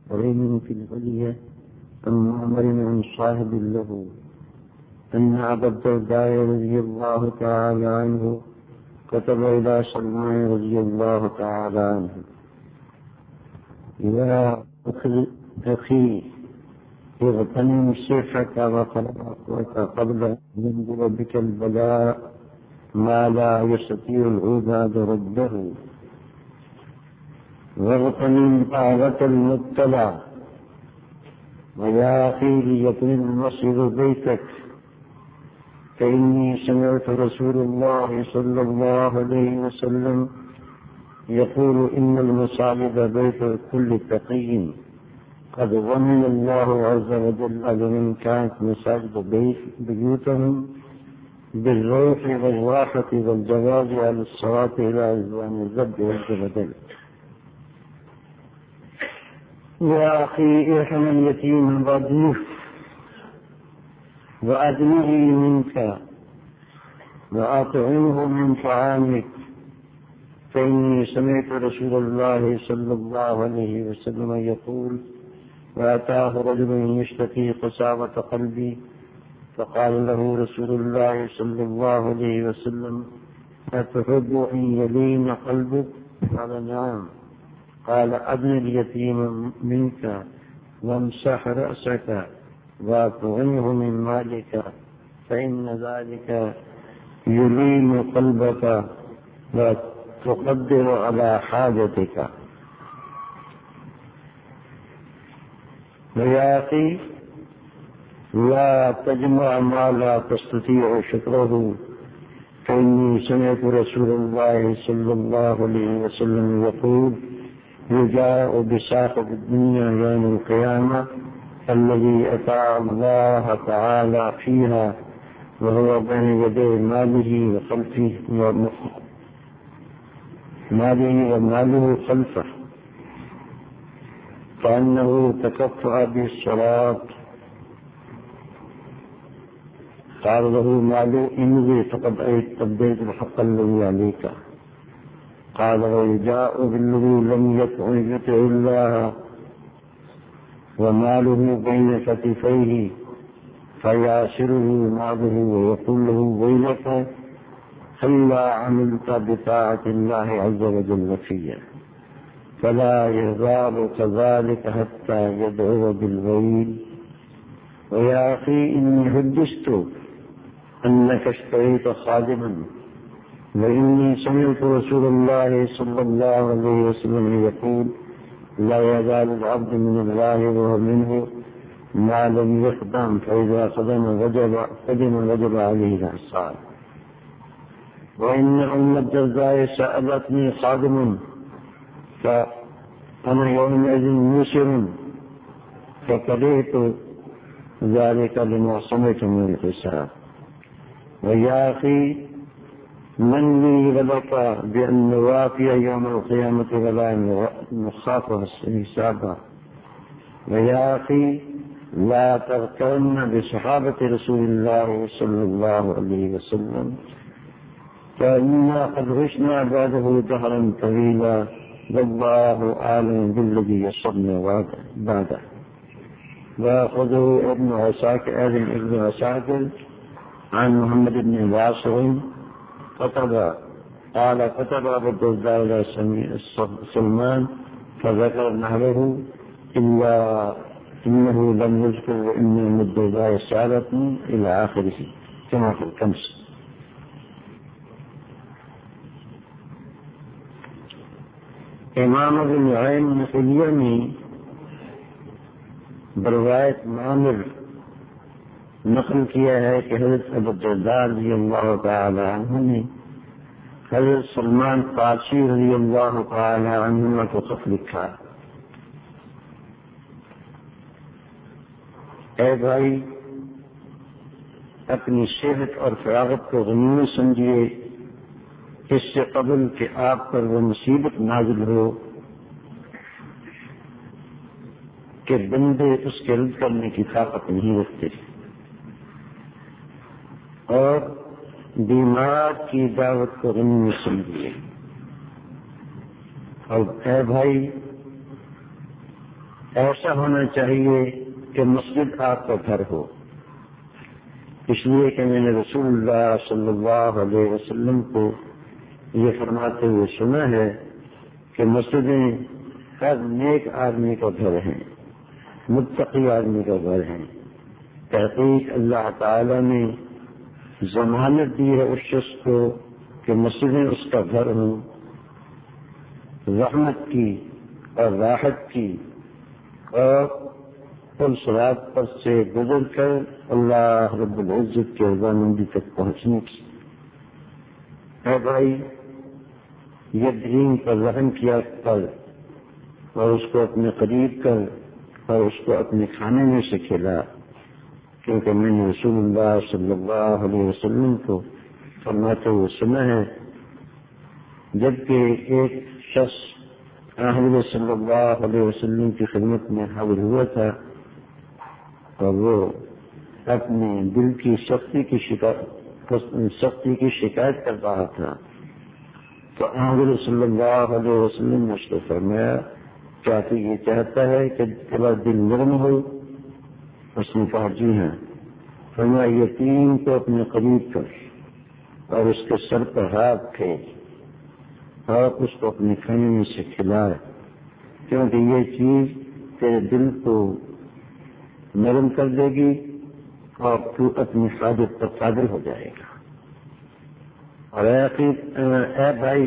ورين في العليا عن معمر عن صاحب له أن أبا الدرداء رضي الله تعالى عنه كتب إلى سلمان رضي الله تعالى عنه: يا أخي اغتنم سيفك وخلقك قبل أن ينزل بك البلاء ما لا يستطيع العباد رده، واغتنم طاعة المبتلى. ويا أخي ليكن المصير بيتك، فإني سمعت رسول الله صلى الله عليه وسلم يقول: إن المصائب بيت كل تقي. قد ضمن الله عز وجل لمن كانت مساجد بيوتهم بالروح والراحة والجواز على الصلاة إلى رضوان الرب والجبل. يا أخي ارحم اليتيم وأدنه وأدنه منك وأطعمه من طعامك، فإني سمعت رسول الله صلى الله عليه وسلم يقول: وأتاه رجل يشتكي قساوة قلبي، فقال له رسول الله صلى الله عليه وسلم: أتحب أن يلين قلبك؟ قال: نعم. قال: أدن اليتيم منك وامسح رأسك وأطعمه من مالك، فإن ذلك يلين قلبك وتقدر على حاجتك. ويا أخي لا تجمع ما لا تستطيع شكره، فإني سمعت رسول الله صلى الله عليه وسلم يقول: يجاء بصاحب الدنيا يوم القيامة الذي أطاع الله تعالى فيها وهو بين يدي ماله وماله خلفه، فأنه تكفأ بالصلاة. قال له ماله: إني فقد أديت الحق الذي عليك. قال: ويجاء بالذي لم يطع الله وماله بين كتفيه فياسره ماله ويقول له: ويلك هلا عملت بطاعة الله عز وجل فيه، فلا يزال كذلك حتى يدعو بالويل. ويا أخي إني حدثت أنك اشتريت خادما، وإني سمعت رسول الله صلى الله عليه وسلم يقول: لا يزال العبد من الله وهو منه ما لم يخدم، فإذا خدم وجب عليه الإحسان. وإن أم الدرداء سألتني خادم فأنا يومئذ مسر، فكرهت ذلك لما سمعت من الحساب. ويا أخي من لي ولك بأن نوافي يوم القيامة ولا نخاف حسابا. ويا أخي لا تغترن بصحابة رسول الله صلى الله عليه وسلم، فإنا قد عشنا بعده دهرا طويلا، والله أعلم بالذي يصبنا بعده. وأخذه ابن عساكر عن محمد بن واصع قال: كتب أبو الدرداء إلى سلمان فذكر نحوه، إلا إنه لم يذكر إن أم الدرداء سألتني إلى آخره كما في الكنز. امام ابو نعیم نقلیہ نے بروایت معمر نقل کیا ہے کہ حضرت ابو الدرداء رضی اللہ تعالی عنہ نے حضرت سلمان فارسی رضی اللہ تعالی عنہ کو خط لکھا: اے بھائی، اپنی صحت اور فراغت کو غنیمت سمجھیے، اس سے قبل کہ آپ پر وہ مصیبت نازل ہو کہ بندے اس کے رد کرنے کی طاقت نہیں رکھتے، اور بیمار کی دعوت کو غنیمت سمجھیے۔ اور اے بھائی، ایسا ہونا چاہیے کہ مسجد آپ کا گھر ہو، اس لیے کہ میں نے رسول اللہ صلی اللہ علیہ وسلم کو یہ فرماتے ہوئے سنا ہے کہ مسجدیں ہر نیک آدمی کا گھر ہیں، متقی آدمی کا گھر ہیں۔ تحقیق اللہ تعالی نے ضمانت دی ہے اس شخص کو کہ مسجدیں اس کا گھر ہوں، رحمت کی اور راحت کی، اور پل صراط پر سے گزر کر اللہ رب العزت کے رضامندی تک پہنچنے کی۔ اے بھائی، یہ دین پر رحم کیا کر اور اس کو اپنے قریب کر اور اس کو اپنے کھانے میں سے کھلا، کیونکہ میں نے رسول اللہ صلی اللہ علیہ وسلم کو فرماتے ہوئے سنا ہے جبکہ ایک شخص حضرت صلی اللہ علیہ وسلم کی خدمت میں حاضر ہوا تھا اور وہ اپنے دل کی سختی کی شکایت کر رہا تھا، تو حضرت صلی اللہ علیہ وسلم نے اس کو فرمایا کیا تو یہ چاہتا ہے کہ تیرا دل نرم ہو؟ اس نے کہا جی ہاں۔ فرمایا یتیم کو اپنے قریب کر اور اس کے سر پر ہاتھ پھیر اور اس کو اپنے کھانے میں سے کھلائے، کیونکہ یہ چیز تیرے دل کو نرم کر دے گی اور تو اپنی حاجت پر قادر ہو جائے گا۔ اور اے بھائی،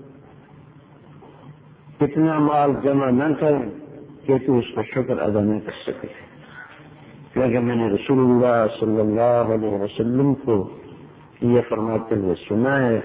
اتنا مال جمع نہ کر کہ تو اس کا شکر ادا نہ کر سکے، کیونکہ میں نے رسول اللہ صلی اللہ علیہ وسلم کو یہ فرماتے ہوئے سنا ہے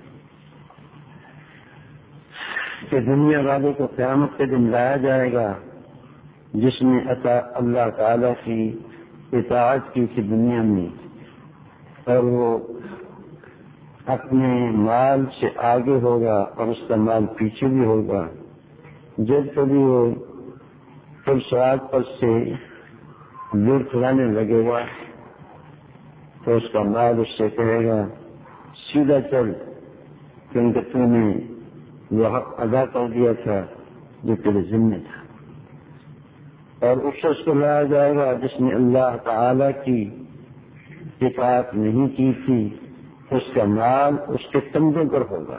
کہ دنیا والے کو قیامت کے دن لایا جائے گا جس نے اللہ تعالی کی اطاعت کی تھی دنیا میں، اور وہ اپنے مال سے آگے ہوگا اور اس کا مال پیچھے بھی ہوگا۔ جب کبھی وہ پل صراط پر سے لوٹ کھلانے لگے گا تو اس کا مال اس سے کہے گا سیدھا چل، کیونکہ تو نے وہ حق ادا کر دیا تھا جو تیرے ذمہ تھا۔ اور اس شخص کو لایا جائے گا جس نے اللہ تعالی کی اطاعت نہیں کی تھی، اس کا مال اس کے کندھوں پر ہوگا،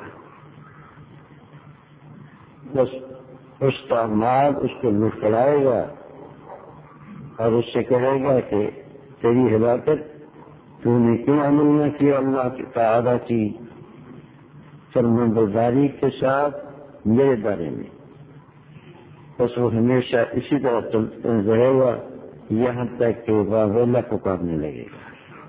بس اس کا مال اس کو لوٹ کھلائے گا اور اس سے کہے گا کہ تیری ہلاکت، تو نے کیوں عمل نہ کیا اللہ تعالی کی فرمانبرداری کے ساتھ میرے بارے میں۔ بس وہ ہمیشہ اسی طرح رہے گا یہاں تک کہ واویلا پکارنے لگے گا۔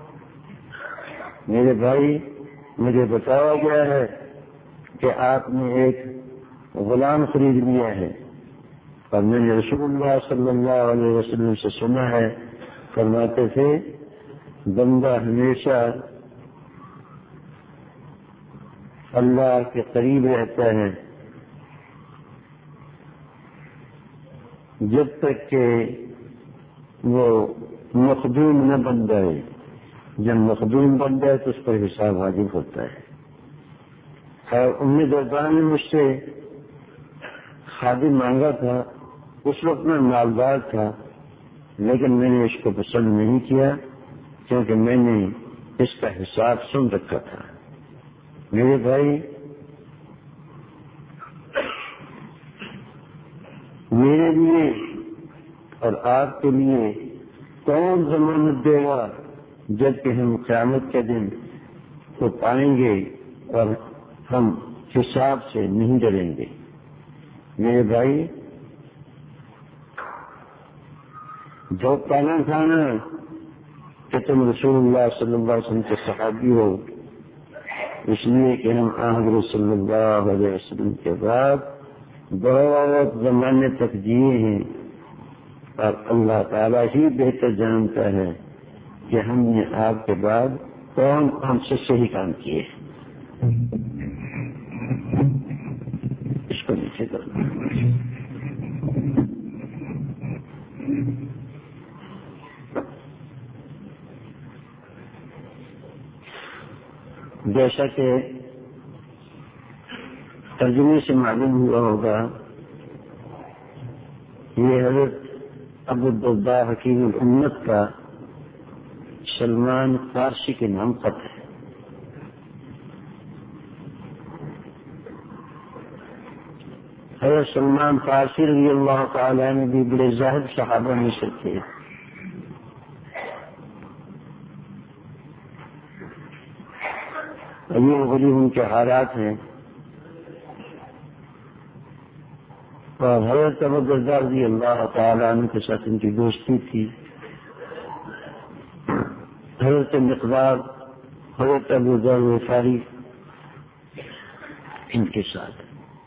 میرے بھائی، مجھے بتایا گیا ہے کہ آپ نے ایک غلام خرید لیا ہے، اور میں نے رسول اللہ صلی اللہ علیہ وسلم سے سنا ہے، فرماتے تھے بندہ ہمیشہ اللہ کے قریب رہتا ہے جب تک کہ وہ مخدوم نہ بن جائے۔ جب مخدوم بن جائے تو اس پر حساب واجب ہوتا ہے۔ اور امید دربان نے مجھ سے خادم مانگا تھا، اس وقت میں مالدار تھا، لیکن میں نے اس کو پسند نہیں کیا کیونکہ میں نے اس کا حساب سن رکھا تھا۔ میرے بھائی، میرے لیے اور آپ کے لیے کون ضمانت دے گا جب کہ ہم قیامت کے دن کو پائیں گے اور ہم حساب سے نہیں ڈریں گے؟ میرے بھائی، جو کہنا کھانا کہ تم رسول اللہ صلی اللہ علیہ وسلم کے صحابی ہو، اس لیے کہ ہم حضرت صلی اللہ علیہ وسلم کے بعد بہت زمانے تک جیے ہیں، اور اللہ تعالیٰ ہی بہتر جانتا ہے کہ ہم نے آپ کے بعد کون کون سے صحیح کام کیے۔ اس کو نیچے کرنا۔ جیسا کہ ترجمے سے معلوم ہوا ہوگا یہ حضرت ابو الدرداء حکیم الامت کا سلمان فارسی کے نام خط ہے. حضرت سلمان فارسی رضی اللہ تعالیٰ نے بھی بڑے زاہد صحابہ میں سے تھے. یہ غریب ان کے حالات ہیں. اور حضرت ابو الدرداء رضی اللہ تعالیٰ عنہ کے ساتھ ان کی دوستی تھی. حضرت مقداد، حضرت ابو ذر غفاری ان کے ساتھ.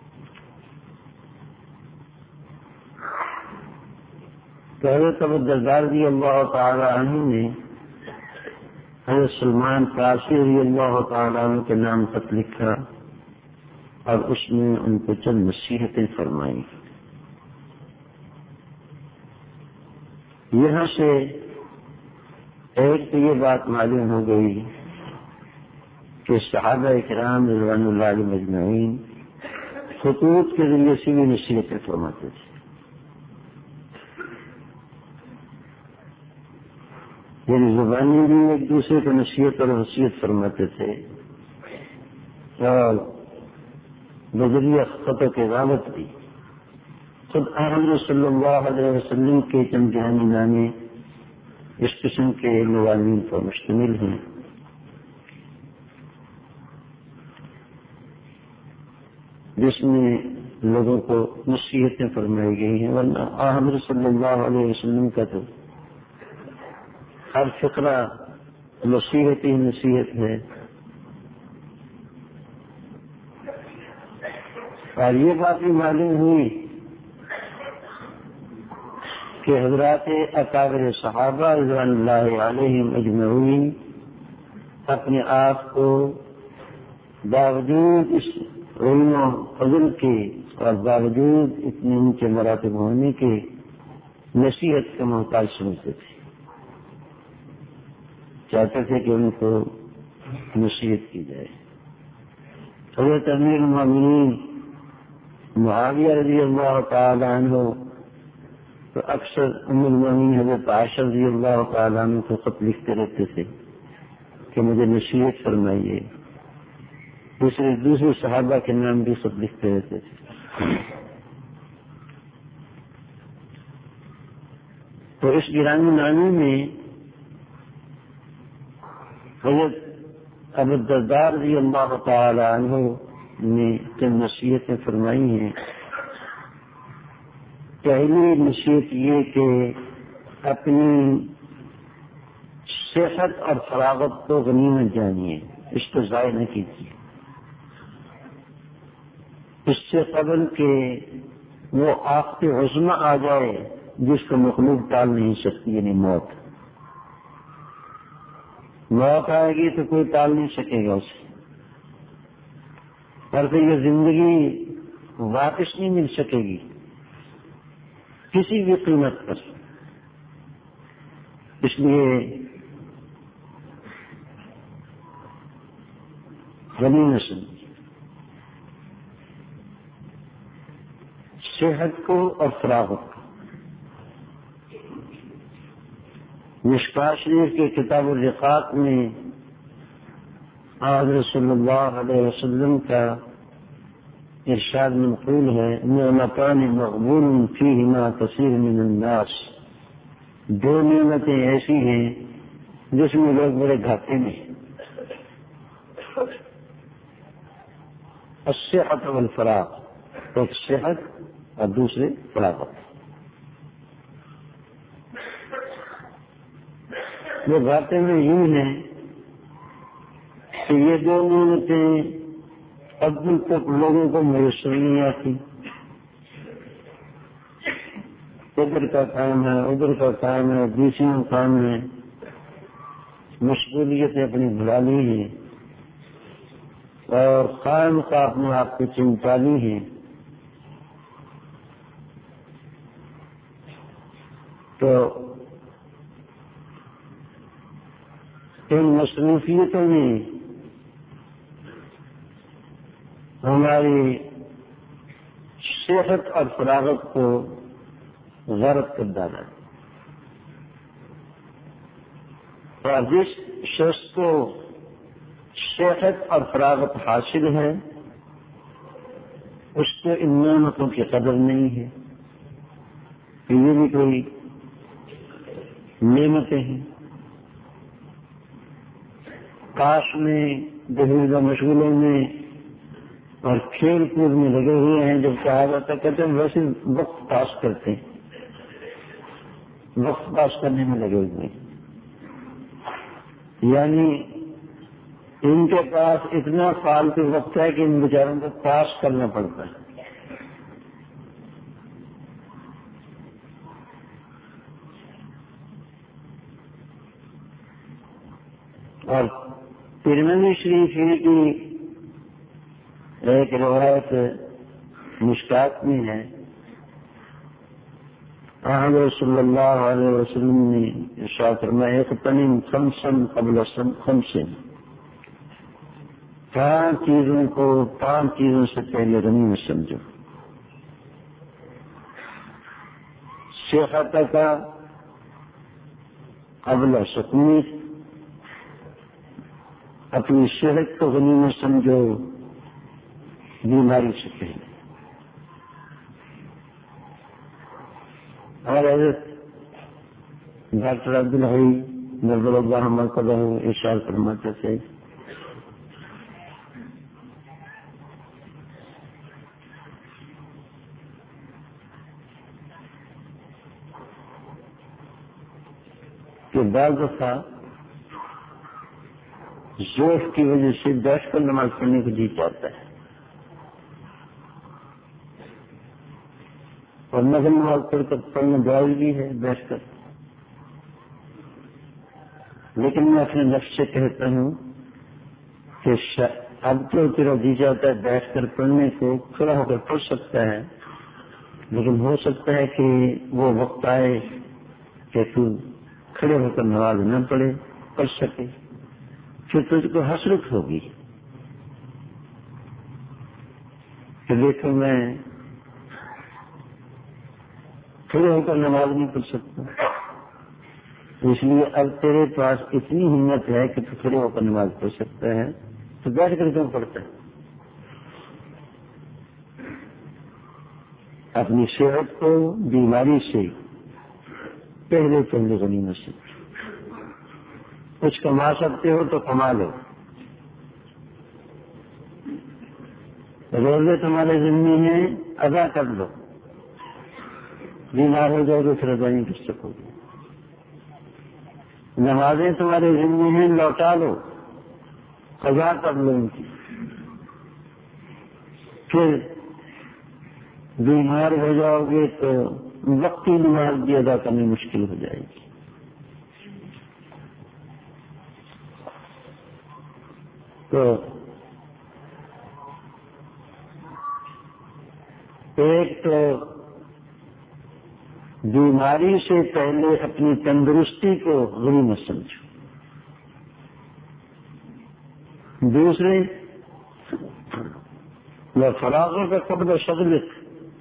تو حضرت ابو الدرداء رضی اللہ تعالیٰ عنہ نے حضرت سلمان فارسی رضی اللہ تعالیٰ عنہ کے نام خط لکھا اور اس میں ان کو چند نصیحتیں فرمائیں. یہاں سے ایک تو یہ بات معلوم ہو گئی کہ صحابہ کرام رضوان اللہ علیہم اجمعین خطوط کے ذریعے سے بھی نصیحتیں فرماتے تھے. یعنی زبانی بھی ایک دوسرے کو نصیحت اور وصیت فرماتے تھے اور بذریعہ خط و کتابت بھی. خود حضرت صلی اللہ علیہ وسلم کے چند جہانی نامے اس قسم کے مضامین پر مشتمل ہیں. جس میں لوگوں کو نصیحتیں فرمائی گئی ہیں. ورنہ حضرت صلی اللہ علیہ وسلم کا تو ہر فقرہ نصیحت ہی نصیحت ہے. اور یہ بات بھی معلوم ہوئی کہ حضرات اکابر صحابہ رضوان اللہ علیہم اجمعین اپنے آپ کو باوجود اس علم و فضل کے اور باوجود اتنے اونچے مراتب ہونے کے نصیحت کا محتاج سمجھتے تھے. چاہتے تھے کہ ان کو نصیحت کی جائے. حضرت امیر المومنین معاویہ رضی اللہ تعالی عنہ تو اکثر ام المومنین حضرت عائشہ رضی اللہ تعالی عنہ کو خط لکھتے رہتے تھے کہ مجھے نصیحت فرمائیے. دوسرے صحابہ کے نام بھی خط لکھتے رہتے تھے. تو اس گرامی نامے میں حضرت ابو الدرداء رضی اللہ تعالی عنہ نے چند نصیحتیں فرمائی ہیں. پہلی نصیحت یہ کہ اپنی صحت اور فراغت کو غنیمت جانیے، اس کو ضائع نہ کیجیے. اس سے قبل کہ وہ آفت عظمی آ جائے جس کو مخلوق ٹال نہیں سکتی، یعنی موت. موت آئے گی تو کوئی ٹال نہیں سکے گا اسے. اور پھر یہ زندگی واپس نہیں مل سکے گی کسی بھی قیمت پر. اس لیے غنیمت سمجھیے صحت کو اور فراغت کو. مشکاہ شریف کے کتاب الرقاق میں حضرت صلی اللہ علیہ وسلم کا ارشاد منقول ہے: نعمتان مغبون فیہما کثیر من الناس. دو نعمتیں ایسی ہیں جس میں لوگ بڑے گھاٹے میں ہیں. الصحت والفراغ، ایک صحت اور دوسرے فراغت. وہ گھاٹے میں یوں ہیں کہ یہ دو نعمتیں اب تک لوگوں کو میسر نہیں آتی. ادھر کا کام ہے، ادھر کا کام ہے، دوسرے کام ہے، مشغولیتیں اپنی بھلا لی ہیں اور قائم کا اپنے آپ کو چمٹا لی ہیں. تو ان مصروفیتوں میں ہماری صحت اور فراغت کو غرق کر ڈالا. اور جس شخص کو صحت اور فراغت حاصل ہے اس کو ان نعمتوں کی قدر نہیں ہے کہ یہ بھی کوئی نعمتیں ہیں. کاش میں دیگر مشغولوں میں اور کھیل کود میں لگے ہوئے ہیں. جب کہا جاتا کہتے ہیں ویسے وقت پاس کرتے ہیں, وقت پاس کرنے میں لگے ہوئے ہیں. یعنی ان کے پاس اتنا فالتو وقت ہے کہ ان بیچاروں کو پاس کرنا پڑتا ہے. اور ترمذی شریف کی ایک روایت مشکات میں ہے, حضرت صلی اللہ علیہ وسلم نے ارشاد فرمایا اغتنم خمسا قبل خمس, 5 چیزوں کو 5 چیزوں سے پہلے غنیمت سمجھو. صحتک قبل سقمک, اپنی صحت کو غنیمت سمجھو بیماری سے پہلے. اور حضرت ڈاکٹر عبدالحی نظر اللہ مرکزہ ارشاد فرماتے تھے کہ بعض دفعہ ذوق کی وجہ سے بیٹھ کر نماز پڑھنے کو جی چاہتا ہے, اور نفل نماز پڑھ کر پڑھنا جائز بھی ہے بیٹھ کر. لیکن میں اپنے نفس سے کہتا ہوں کہ اب تو تیرا جی چاہتا ہے بیٹھ کر پڑھنے کو, کھڑا ہو کر پڑھ سکتا ہے, لیکن ہو سکتا ہے کہ وہ وقت آئے کہ تو کھڑے ہو کر نماز نہ پڑھ سکے, پھر تجھ کو حسرت ہوگی کہ دیکھو میں کھڑے ہو کر نماز نہیں پڑھ سکتا. اس لیے اب تیرے پاس اتنی ہمت ہے کہ تو کھڑے ہو کر نماز پڑھ سکتا ہے, تو بیٹھ کر کیوں پڑھتا ہے؟ اپنی صحت کو بیماری سے پہلے غنیمت سے. کچھ کما سکتے ہو تو کما لو, روزے تمہارے ذمہ ہیں ادا کر لو, بیمار ہو جاؤ تو پھر ادا نہیں کر سکو گے. نمازیں تمہارے ذمہ ہیں لوٹا لو, قضا کر لو ان کی. پھر بیمار ہو جاؤ گے تو وقتی نماز بھی ادا کرنی مشکل ہو جائے گی. تو ایک تو بیماری سے پہلے اپنی تندرستی کو غنیمت سمجھو. دوسرے فراغوں کا قبل شغلت,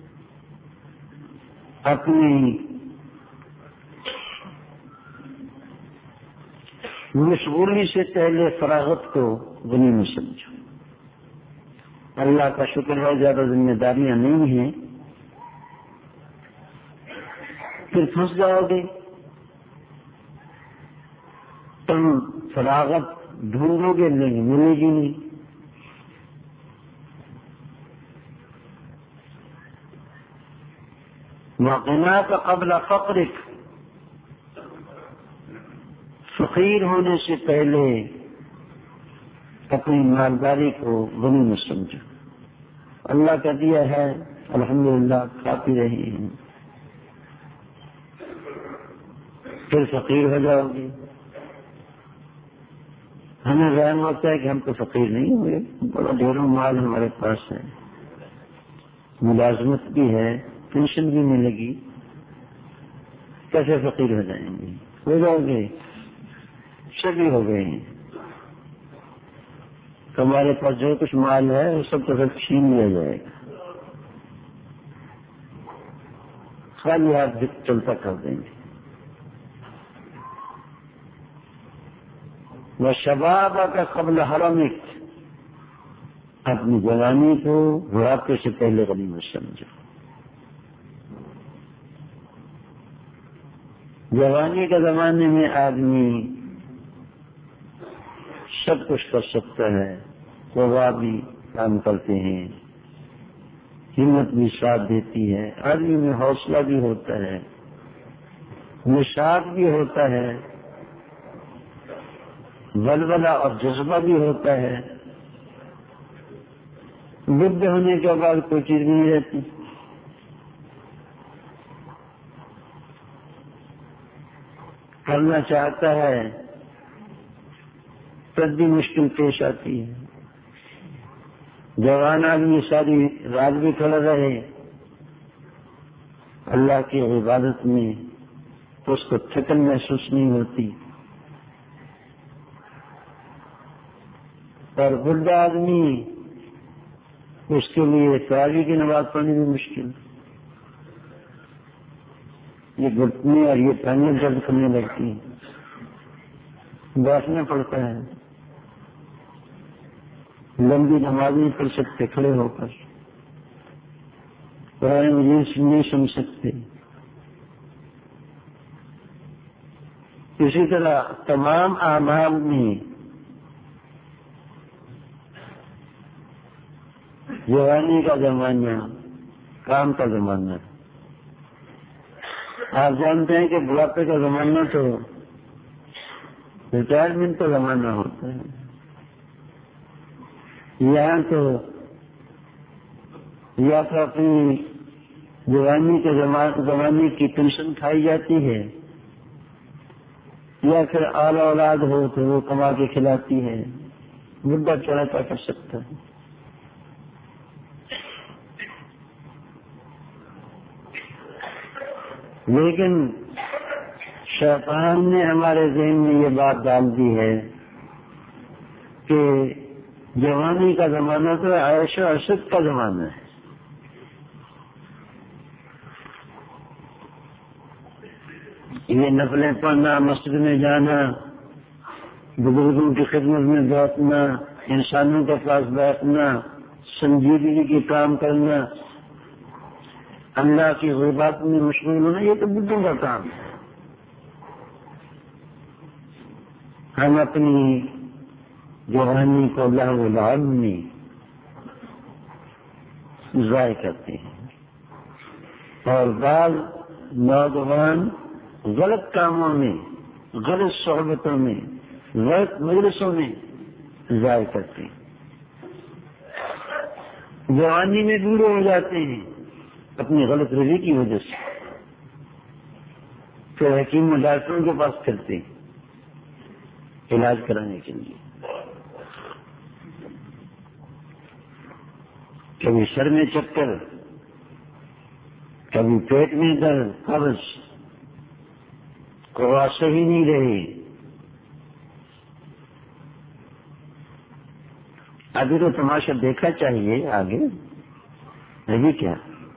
اپنی مشغولی سے پہلے فراغت کو غنیمت سمجھو. اللہ کا شکر ہے زیادہ ذمہ داریاں نہیں ہیں, پھر پھنس جاؤ گے. تم فراغت ڈھونڈو گے نہیں, ملے گی نہیں. وغناک قبل فقرک, فقیر ہونے سے پہلے اپنی مالداری کو غنیمت سمجھو. اللہ کا دیا ہے الحمدللہ, کھاتے رہے ہیں, پھر فقیر ہو جاؤ گے. ہمیں ذہن ہوتا ہے کہ ہم تو فقیر نہیں ہوئے, بڑا ڈھیروں مال ہمارے پاس ہے, ملازمت بھی ہے, پینشن بھی ملے گی, کیسے فقیر ہو جائیں گے؟ ہو جاؤ گے, سبھی ہو گئے ہیں. تمہارے پاس جو کچھ مال ہے وہ سب تو چھین لیا جائے گا. خالی ہاتھ چلتا کر دیں گے. وَشَبَابَكَ قَبْلَ حَرَمِكَ، اپنی جوانی کو بڑھاپے سے پہلے غنیمت سمجھو. جوانی کے زمانے میں آدمی سب کچھ کر سکتا ہے، قوا بھی کام کرتے ہیں، ہمت بھی ساتھ دیتی ہے، آدمی میں حوصلہ بھی ہوتا ہے، نشاط بھی ہوتا ہے، ولولہ اور جذبہ بھی ہوتا ہے. بدھ ہونے کے بعد کوئی چیز نہیں رہتی. کرنا چاہتا ہے تب بھی مشکل پیش آتی ہے. جوان آدمی ساری رات بھی کھڑا رہے اللہ کی عبادت میں تو اس کو تھکن محسوس نہیں ہوتی. اور بڈھا آدمی اس کے لیے تراویح کی نماز پڑھنی بھی مشکل. یہ گھٹنے اور یہ ٹانگیں درد کرنے لگتی ہیں، بیٹھنا پڑتا ہے، لمبی نماز نہیں پڑھ سکتے کھڑے ہو کر، قرآن مجید نہیں سن سکتے. اسی طرح تمام اعمال میں جوانی کا زمانہ کام کا زمانہ. آپ جانتے ہیں کہ بڑھاپے کا زمانہ تو ریٹائرمنٹ کا زمانہ ہوتا ہے. یہاں تو یا تو اپنی جوانی کے زمانے کی پینشن کھائی جاتی ہے یا پھر اعلی اولاد ہو تو وہ کما کے کھلاتی ہے. بڈھا چڑھا کیا کر سکتا ہے. لیکن شیطان نے ہمارے ذہن میں یہ بات ڈال دی ہے کہ جوانی کا زمانہ تو عیش و عشرت کا زمانہ ہے. یہ نفلیں پڑھنا، مسجد میں جانا، بزرگوں کی خدمت میں بیٹھنا، انسانوں کے پاس بیٹھنا، سنجیدگی کے کام کرنا، اللہ کی غیبات میں مشغول ہونا، یہ تو بڈھوں کا کام ہے. ہم اپنی جوانی کو لہو و لعب میں ضائع کرتے ہیں اور بعض نوجوان غلط کاموں میں، غلط صحبتوں میں، غلط مجلسوں میں ضائع کرتے ہیں. جوانی میں بوڑھے ہو جاتے ہیں اپنی غلط روی کی وجہ سے، پھر حکیم و ڈاکٹروں کے پاس پھرتے ہیں علاج کرانے کے لیے. کبھی سر میں چکر، کبھی پیٹ میں درد، قبض، قوا صحیح نہیں رہی. ابھی تو تماشا دیکھا چاہیے، آگے ابھی کیا.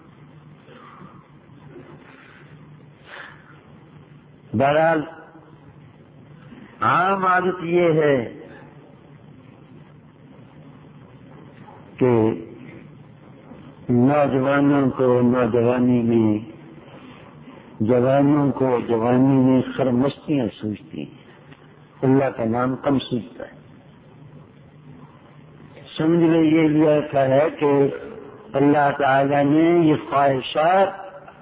بہرحال عام عادت یہ ہے کہ نوجوانوں کو نوجوانی میں، جوانوں کو جوانی میں خرمستیاں سوچتی ہیں، اللہ کا نام کم سوچتا ہے. سمجھ میں یہ لیا تھا ہے کہ اللہ تعالی نے یہ خواہشات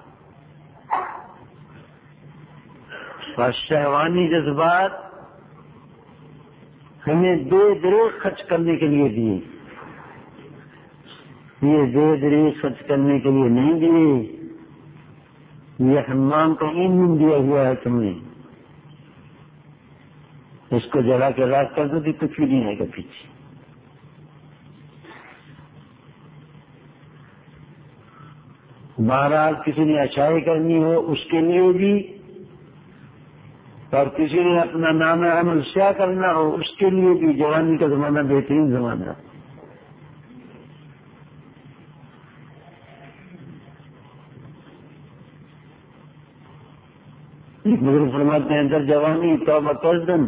اور شہوانی جذبات ہمیں بے دریغ خرچ کرنے کے لیے دیے. یہ بے دریغ خرچ کرنے کے لیے نہیں دیے، یہ حمام کا ایندھن دیا ہوا ہے تم نے. اس کو جلا کے راک کر دو تو کچھ بھی نہیں آئے گا پیچھے. بہرحال کسی نے اچھائی کرنی ہو اس کے لیے بھی، اور کسی نے اپنا نام عمل سیاہ کرنا ہو اس کے لیے بھی جوانی کا زمانہ بہترین زمانہ ہے. بزرگ فرماتے ہیں در جوانی توبہ کردن،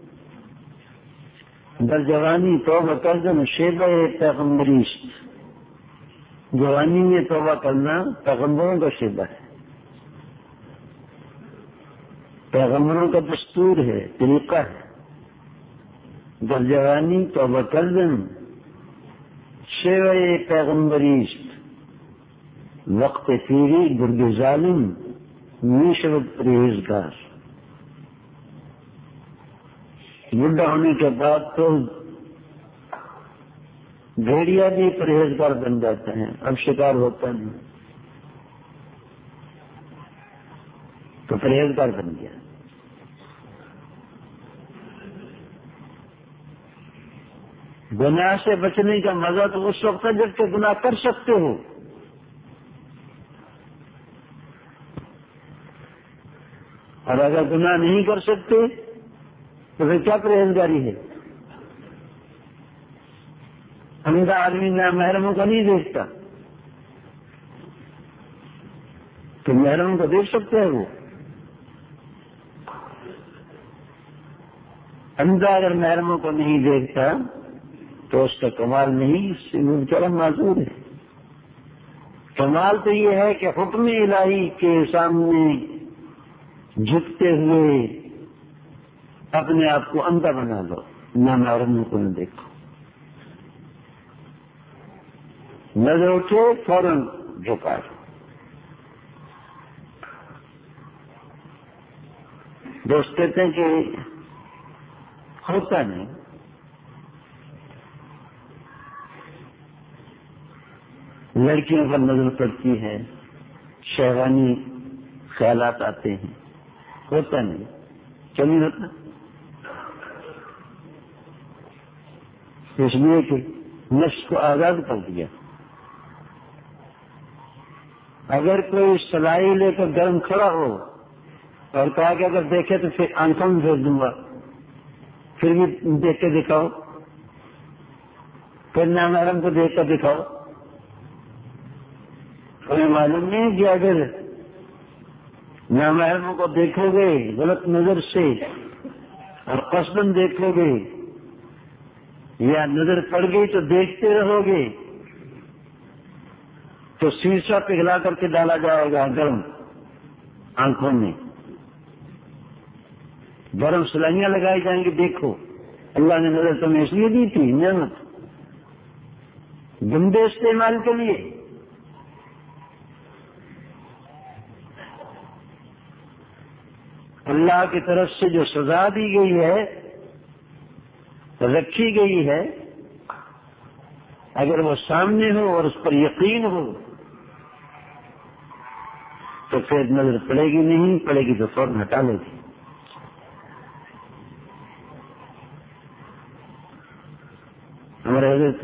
در جوانی توبہ کردن شیبہ پیغمبریست. جوانی میں توبہ کرنا پیغمبروں کا شیبہ ہے، پیغمبروں کا دستور ہے، طریقہ ہے. در جوانی توبہ کردن شیبہ پیغمبریست، وقت پیری گرگ ظالم میشود پرہیزگار. بڈھا ہونے کے بعد تو بھیڑیا بھی پرہیزگار بن جاتے ہیں، اب شکار ہوتا نہیں تو پرہیزگار بن گیا. گناہ سے بچنے کا مزہ تو اس وقت ہے جب کہ گناہ کر سکتے ہو. اور اگر گناہ نہیں کر سکتے تو پھر کیا پرہیزگاری ہے؟ اندھا آدمی محرموں کو نہیں دیکھتا تو محرموں کو دیکھ سکتے ہیں. وہ اندھا اگر محرموں کو نہیں دیکھتا تو اس کا کمال نہیں، اس سے مبتلا معذور ہے. کمال تو یہ ہے کہ حکم الہی کے سامنے جھکتے ہوئے اپنے آپ کو اندھا بنا لو، نہ محرموں کو نہ دیکھو. نظر اٹھے فوراً جھکا. دوست کہتے ہیں کہ ہوتا نہیں. لڑکیوں پر نظر پڑتی ہے، شہوانی خیالات آتے ہیں، ہوتا نہیں. کیوں نہیں ہوتا؟ اس لیے کہ نفس کو آزاد کر دیا. اگر کوئی سلائی لے کر گرم کھڑا ہو اور کہا کہ اگر دیکھے تو پھر آنکھوں میں بھیج دوں گا، پھر بھی دیکھ کے دکھاؤ، پھر نامحرم کو دیکھ کر دکھاؤ. تمہیں معلوم نہیں کہ اگر نامحرموں کو دیکھو گے غلط نظر سے اور قصدن دیکھو گے یا نظر پڑ گئی تو دیکھتے رہو گے تو شیشہ پگھلا کر کے ڈالا جائے گا گرم آنکھوں میں، گرم سلائیاں لگائی جائیں گی. دیکھو اللہ نے نظر تمہیں اس لیے دی تھی، نعمت گندے استعمال کے لیے. اللہ کی طرف سے جو سزا دی گئی ہے، رکھی گئی ہے، اگر وہ سامنے ہو اور اس پر یقین ہو تو پھر نظر پڑے گی، نہیں پڑے گی تو فوراً ہٹا لے گی. ہمارے حضرت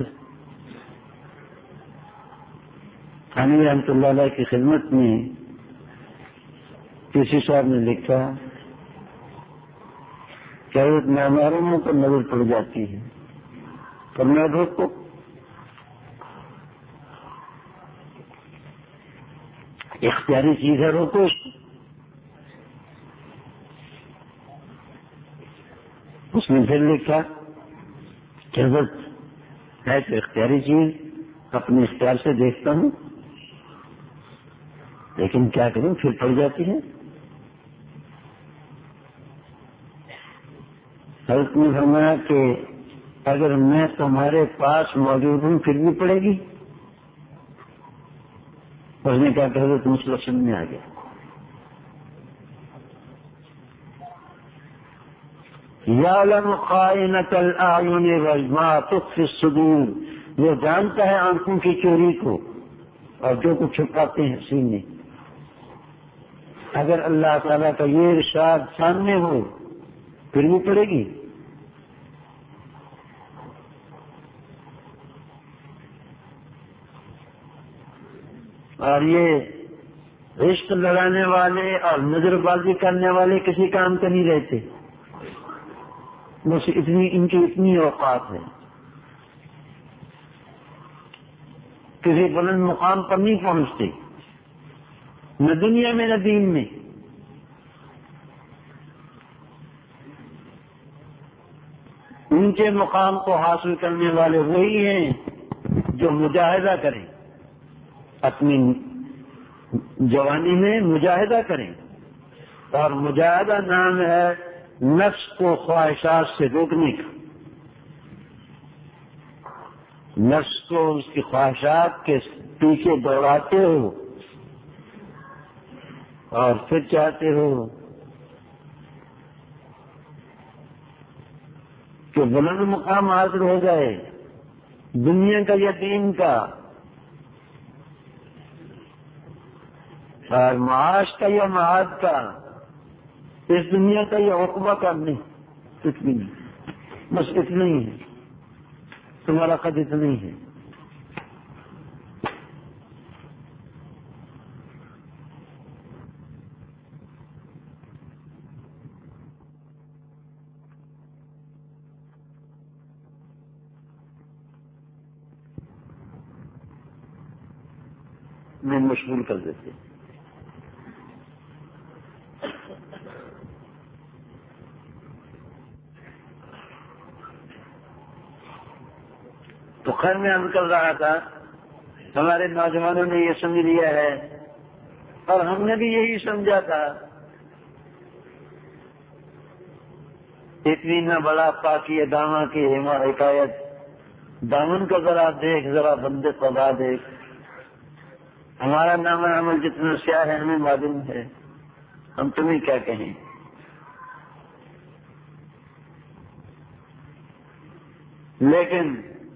تھانوی رحمۃ اللہ علیہ کی خدمت میں کسی صاحب نے لکھا کہ حضرت نامحرموں کو نظر پڑ جاتی ہے پر میں روکو. اختیاری چیز ہے، روکو. اس نے پھر لکھا کہ حضرت ہے تو اختیاری چیز، اپنے اختیار سے دیکھتا ہوں لیکن کیا کروں پھر پڑ جاتی ہے. حضرت نے فرمایا کہ اگر میں تمہارے پاس موجود ہوں پھر بھی پڑے گی. اس نے کہا کہ حضرت مسئلہ سمجھ میں آ گیا. یعلم خائنۃ الاعین وما تخفی الصدور، وہ جانتا ہے آنکھوں کی چوری کو اور جو کچھ چھپاتے ہیں سینے. اگر اللہ تعالیٰ کا یہ ارشاد سامنے ہو پھر بھی پڑے گی. اور یہ رشق لگانے والے اور نظر بازی کرنے والے کسی کام کا نہیں رہتے، بس ان کی اتنی اوقات ہے، کسی بلند مقام پر نہیں پہنچتے، نہ دنیا میں نہ دین میں. اونچے مقام کو حاصل کرنے والے وہی ہیں جو مجاہدہ کریں، اپنی جوانی میں مجاہدہ کریں، اور مجاہدہ نام ہے نفس کو خواہشات سے روکنے کا، نفس کو اس کی خواہشات کے پیچھے دوڑاتے ہو اور پھر چاہتے ہو کہ بلند مقام حاصل ہو جائے، دنیا کا یا دین کا، اور معاش کا یا معاد کا، اس دنیا کا یا عقبہ کا نہیں، کچھ بھی نہیں، بس اتنا ہی ہے، تمہارا قد اتنا ہی ہے۔ میں مشغول کر دیتے۔ تو خیر میں عرض کر رہا تھا، ہمارے نوجوانوں نے یہ سمجھ لیا ہے، اور ہم نے بھی یہی سمجھا تھا، اتنی نہ بڑا پاکی دامہ کی حکایت، دامن کو ذرا دیکھ، ذرا بندے خدا دیکھ، ہمارا نام عمل جتنا سیاہ ہے ہمیں معلوم ہے، ہم تمہیں کیا کہیں۔ لیکن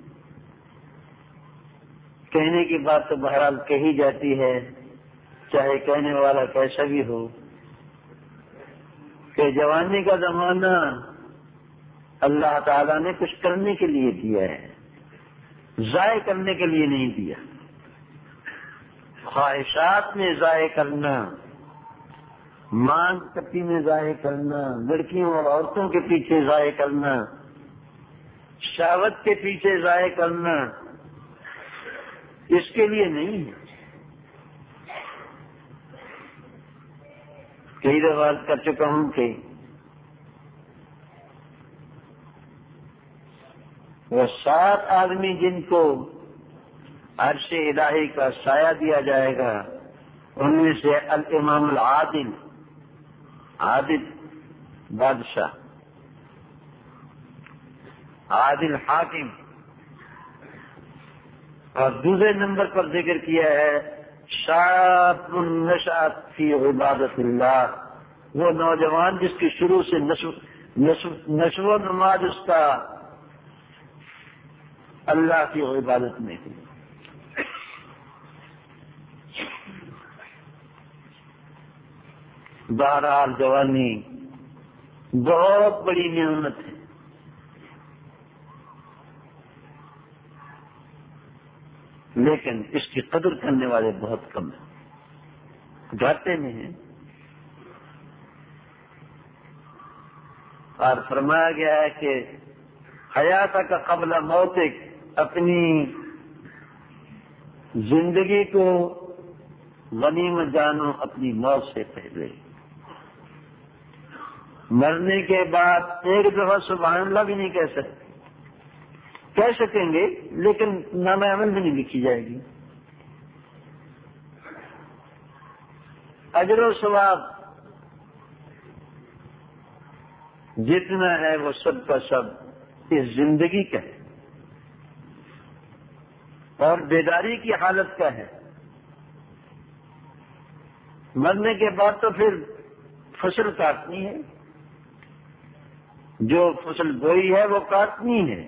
کہنے کی بات تو بہرحال کہی جاتی ہے، چاہے کہنے والا کیسا بھی ہو، کہ جوانی کا زمانہ اللہ تعالیٰ نے کچھ کرنے کے لیے دیا ہے، ضائع کرنے کے لیے نہیں دیا۔ خواہشات میں ضائع کرنا، مانگ کٹی میں ضائع کرنا، لڑکیوں اور عورتوں کے پیچھے ضائع کرنا، شہوت کے پیچھے ضائع کرنا، اس کے لیے نہیں ہے۔ کئی دفعہ کر چکا ہوں کہ وہ 7 آدمی جن کو عرش الہی کا سایہ دیا جائے گا، ان میں سے الامام العادل، عادل بادشاہ، عادل حاکم، اور دوسرے نمبر پر ذکر کیا ہے شاب نشأ فی عبادت اللہ، وہ نوجوان جس کی شروع سے نشو و نماز اس کا اللہ کی عبادت میں تھی۔ بہرحال جوانی بہت بڑی نعمت ہے، لیکن اس کی قدر کرنے والے بہت کم ہیں، گھاٹے میں ہیں۔ اور فرمایا گیا ہے کہ حیات کا قبل موتک، اپنی زندگی کو غنیمت جانو اپنی موت سے پہلے۔ مرنے کے بعد ایک دفعہ سبحان اللہ بھی نہیں کہہ سکیں گے، لیکن نام عمل بھی نہیں لکھی جائے گی۔ اجر و ثواب جتنا ہے وہ سب کا سب اس زندگی کا ہے اور بیداری کی حالت کا ہے۔ مرنے کے بعد تو پھر فصل کاٹنی ہے، جو فصل بوئی ہے وہ کاٹنی ہے۔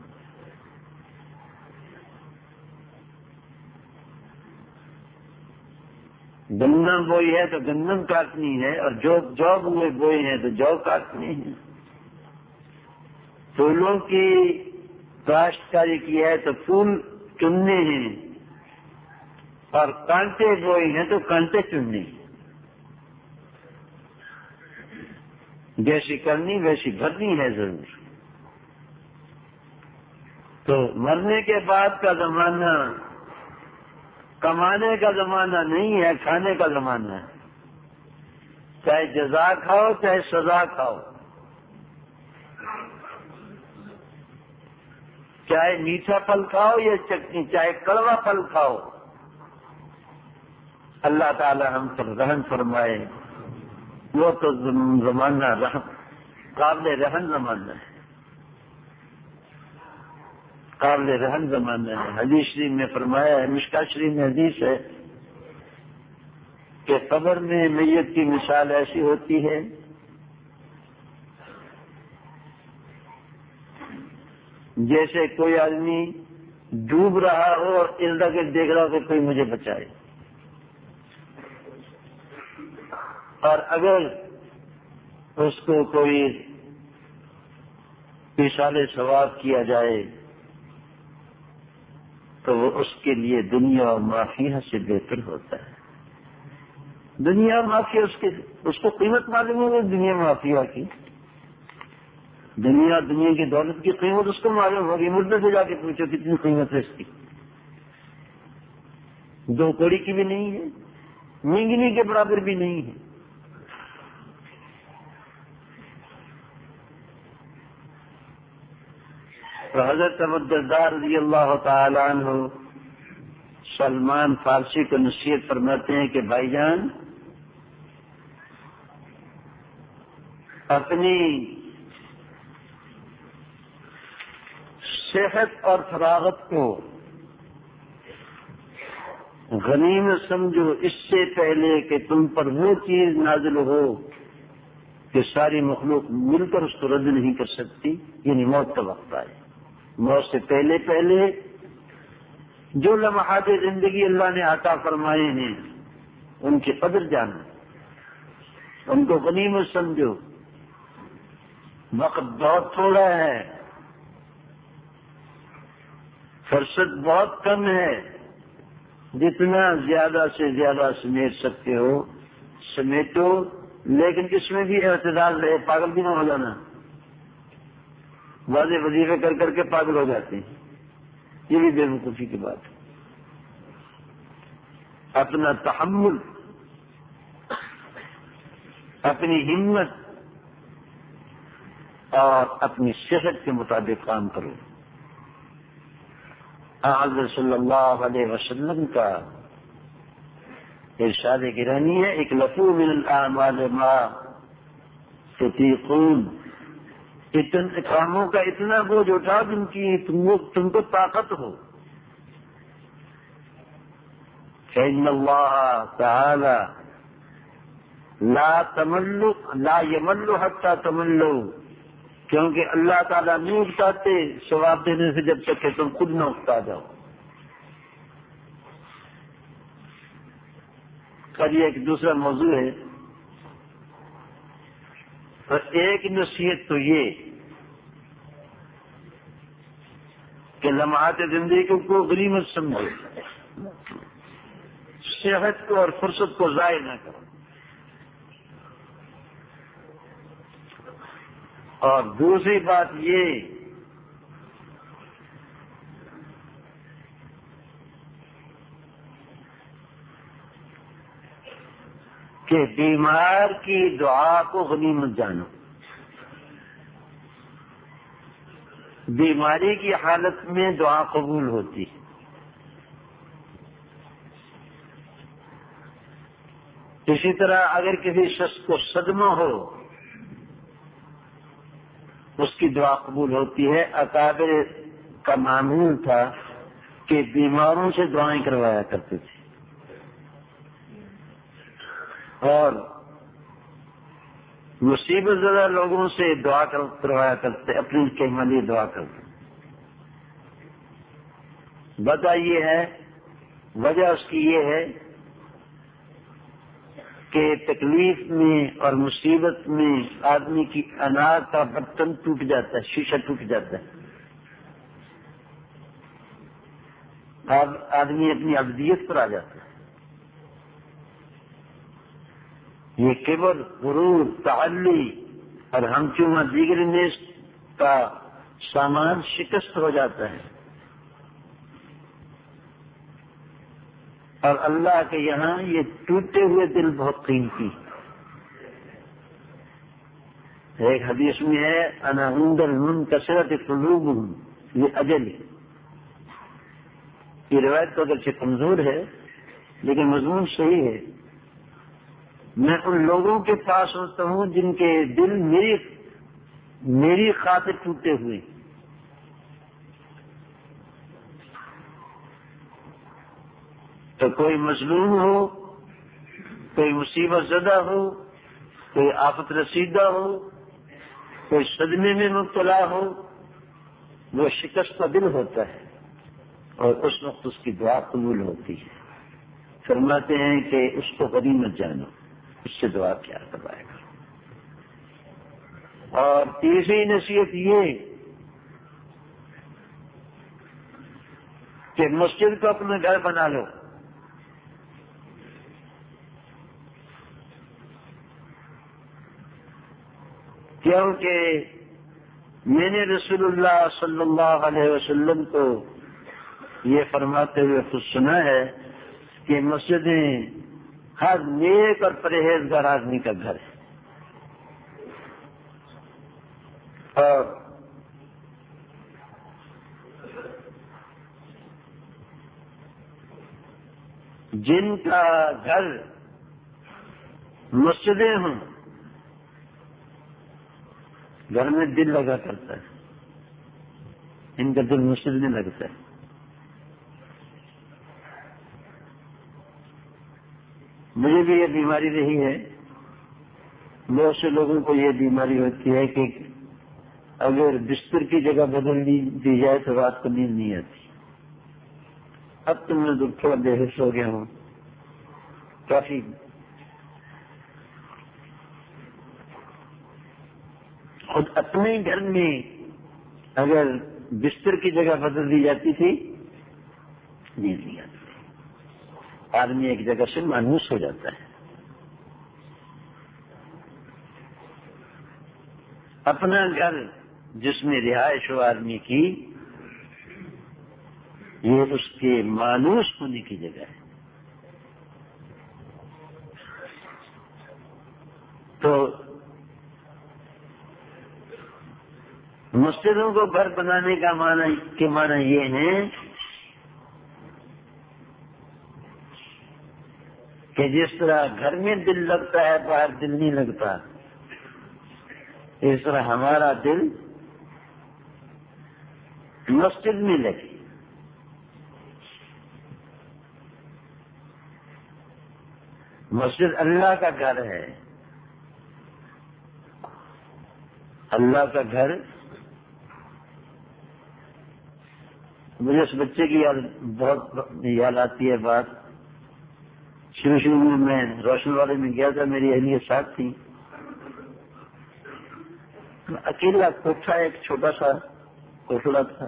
گندم بوئی ہے تو گندم کاٹنی ہے، اور جو بوئے ہیں تو جو کاٹنی ہے۔ پھولوں کی کاشتکاری کی ہے تو پھول چننے ہیں، اور کانٹے بوئے ہیں تو کانٹے چننے ہیں۔ جیسی کرنی ویسی بھرنی ہے ضرور۔ تو مرنے کے بعد کا زمانہ کمانے کا زمانہ نہیں ہے، کھانے کا زمانہ ہے۔ چاہے جزا کھاؤ چاہے سزا کھاؤ، چاہے میٹھا پھل کھاؤ یا چٹنی، چاہے کڑوا پھل کھاؤ، اللہ تعالی ہم پر رحم فرمائے۔ وہ تو زمانہ قابل رحم زمانہ ہے، قابل رحم زمانہ ہے۔ حدیث شریف میں فرمایا ہے، مشکوہ شریف میں حدیث ہے کہ قبر میں میت کی مثال ایسی ہوتی ہے جیسے کوئی آدمی ڈوب رہا ہو اور ارد گرد دیکھ رہا ہو کہ کوئی مجھے بچائے، اور اگر اس کو کوئی ایصال ثواب کیا جائے تو وہ اس کے لیے دنیا اور معافیہ سے بہتر ہوتا ہے۔ دنیا اور معافیہ اس کو قیمت معلوم ہوگی، دنیا معافیہ کی، دنیا کی دولت کی قیمت اس کو معلوم ہوگی۔ مردے سے جا کے پوچھو کتنی قیمت ہے اس کی، 2 کوڑی کی بھی نہیں ہے، مینگنی کے برابر بھی نہیں ہے۔ تو حضرت ابو الدرداء رضی اللہ تعالی عنہ سلمان فارسی کو نصیحت فرماتے ہیں کہ بھائی جان، اپنی صحت اور فراغت کو غنیمت سمجھو، اس سے پہلے کہ تم پر وہ چیز نازل ہو کہ ساری مخلوق مل کر اس کو رد نہیں کر سکتی، یعنی موت کا وقت آئے۔ موت سے پہلے جو لمحات زندگی اللہ نے عطا فرمائے ہیں ان کی قدر جانو، ان کو غنیمت سمجھو۔ وقت بہت تھوڑا ہے، فرصت بہت کم ہے، جتنا زیادہ سے زیادہ سمیٹ سکتے ہو سمیٹو، لیکن اس میں بھی اعتدال رہے، پاگل بھی نہ ہو جانا۔ واضح وظیفے کر کر کے پاگل ہو جاتے ہیں، یہ بھی بے وقوفی کی بات ہے۔ اپنا تحمل، اپنی ہمت اور اپنی صحت کے مطابق کام کرو۔ حضرت صلی اللہ علیہ وسلم کا ارشاد گرامی ہے، اکلفوا من الاعمال ما تطیقون، کاموں کا اتنا بوجھ اٹھاؤ جن کی تم کو طاقت ہو۔ فإن اللہ تعالی لا یمل حتی تملوا، کیونکہ اللہ تعالیٰ نہیں اکتاتے ثواب دینے سے جب تک کہ تم خود نہ اکتا جاؤ۔ اور یہ ایک دوسرا موضوع ہے، اور ایک نصیحت تو یہ کہ لمحات زندگی کو غنیمت سمجھو، صحت کو اور فرصت کو ضائع نہ کرو۔ اور دوسری بات یہ کہ بیمار کی دعا کو غنیمت جانو۔ بیماری کی حالت میں دعا قبول ہوتی ہے۔ اسی طرح اگر کسی شخص کو صدمہ ہو اس کی دعا قبول ہوتی ہے۔ اکابر کا معمول تھا کہ بیماروں سے دعائیں کروایا کرتے تھے اور مصیبت زدہ لوگوں سے دعا کروایا کرتے، اپنی کیمالی دعا کرتے۔ وجہ یہ ہے، وجہ اس کی یہ ہے کہ تکلیف میں اور مصیبت میں آدمی کی انار کا برتن ٹوٹ جاتا ہے، شیشہ ٹوٹ جاتا ہے، آدمی اپنی ابدیت پر آ جاتا ہے۔ یہ کبر، غرور، تعلی اور ہمچوما دیگر نیز کا سامان شکست ہو جاتا ہے، اور اللہ کے یہاں یہ ٹوٹے ہوئے دل بہت قیمتی۔ ایک حدیث میں ہے، انا عند المنکسرۃ قلوبہم، یہ اجل ہے. یہ روایت تو اگرچہ کمزور ہے لیکن مضمون صحیح ہے. میں ان لوگوں کے پاس ہوتا ہوں جن کے دل میری خاطر ٹوٹے ہوئے. تو کوئی مظلوم ہو، کوئی مصیبت زدہ ہو، کوئی آفت رسیدہ ہو، کوئی صدمے میں مبتلا ہو، وہ شکستہ دل ہوتا ہے اور اس وقت اس کی دعا قبول ہوتی ہے. فرماتے ہیں کہ اس کو غنیمت جانو، اس سے دعا کیا کروائے گا. اور تیسری نصیحت یہ کہ مسجد کو اپنا گھر بنا لو. کیونکہ میں نے رسول اللہ صلی اللہ علیہ وسلم کو یہ فرماتے ہوئے خود سنا ہے کہ مسجدیں ہر نیک اور پرہیزگار آدمی کا گھر ہے. اور جن کا گھر مسجدیں ہوں گھر میں دل لگا کرتا ہے، ان کا دل مسجد میں لگتا ہے. مجھے بھی یہ بیماری رہی ہے. بہت سے لوگوں کو یہ بیماری ہوتی ہے کہ اگر بستر کی جگہ بدل دی جائے تو رات کو نیند نہیں آتی. اب تو میں تھوڑا بے ہوش ہو گیا ہوں کافی. خود اپنے گھر میں اگر بستر کی جگہ بدل دی جاتی تھی نیند نہیں آتی. آدمی ایک جگہ سے مانوس ہو جاتا ہے. اپنا گھر جس میں رہائش ہو آدمی کی، یہ اس کے مانوس ہونے کی جگہ ہے. تو مسجدوں کو گھر بنانے کا معنی یہ ہے کہ جس طرح گھر میں دل لگتا ہے باہر دل نہیں لگتا، اس طرح ہمارا دل مسجد میں لگے. مسجد اللہ کا گھر ہے. اللہ کا گھر. مجھے اس بچے کی بہت یاد آتی ہے بات. شروع میں روشن والے میں گیا تھا، میری اہلیہ ساتھ تھی. اکیلا کوٹھا ایک چھوٹا سا کوٹڑا تھا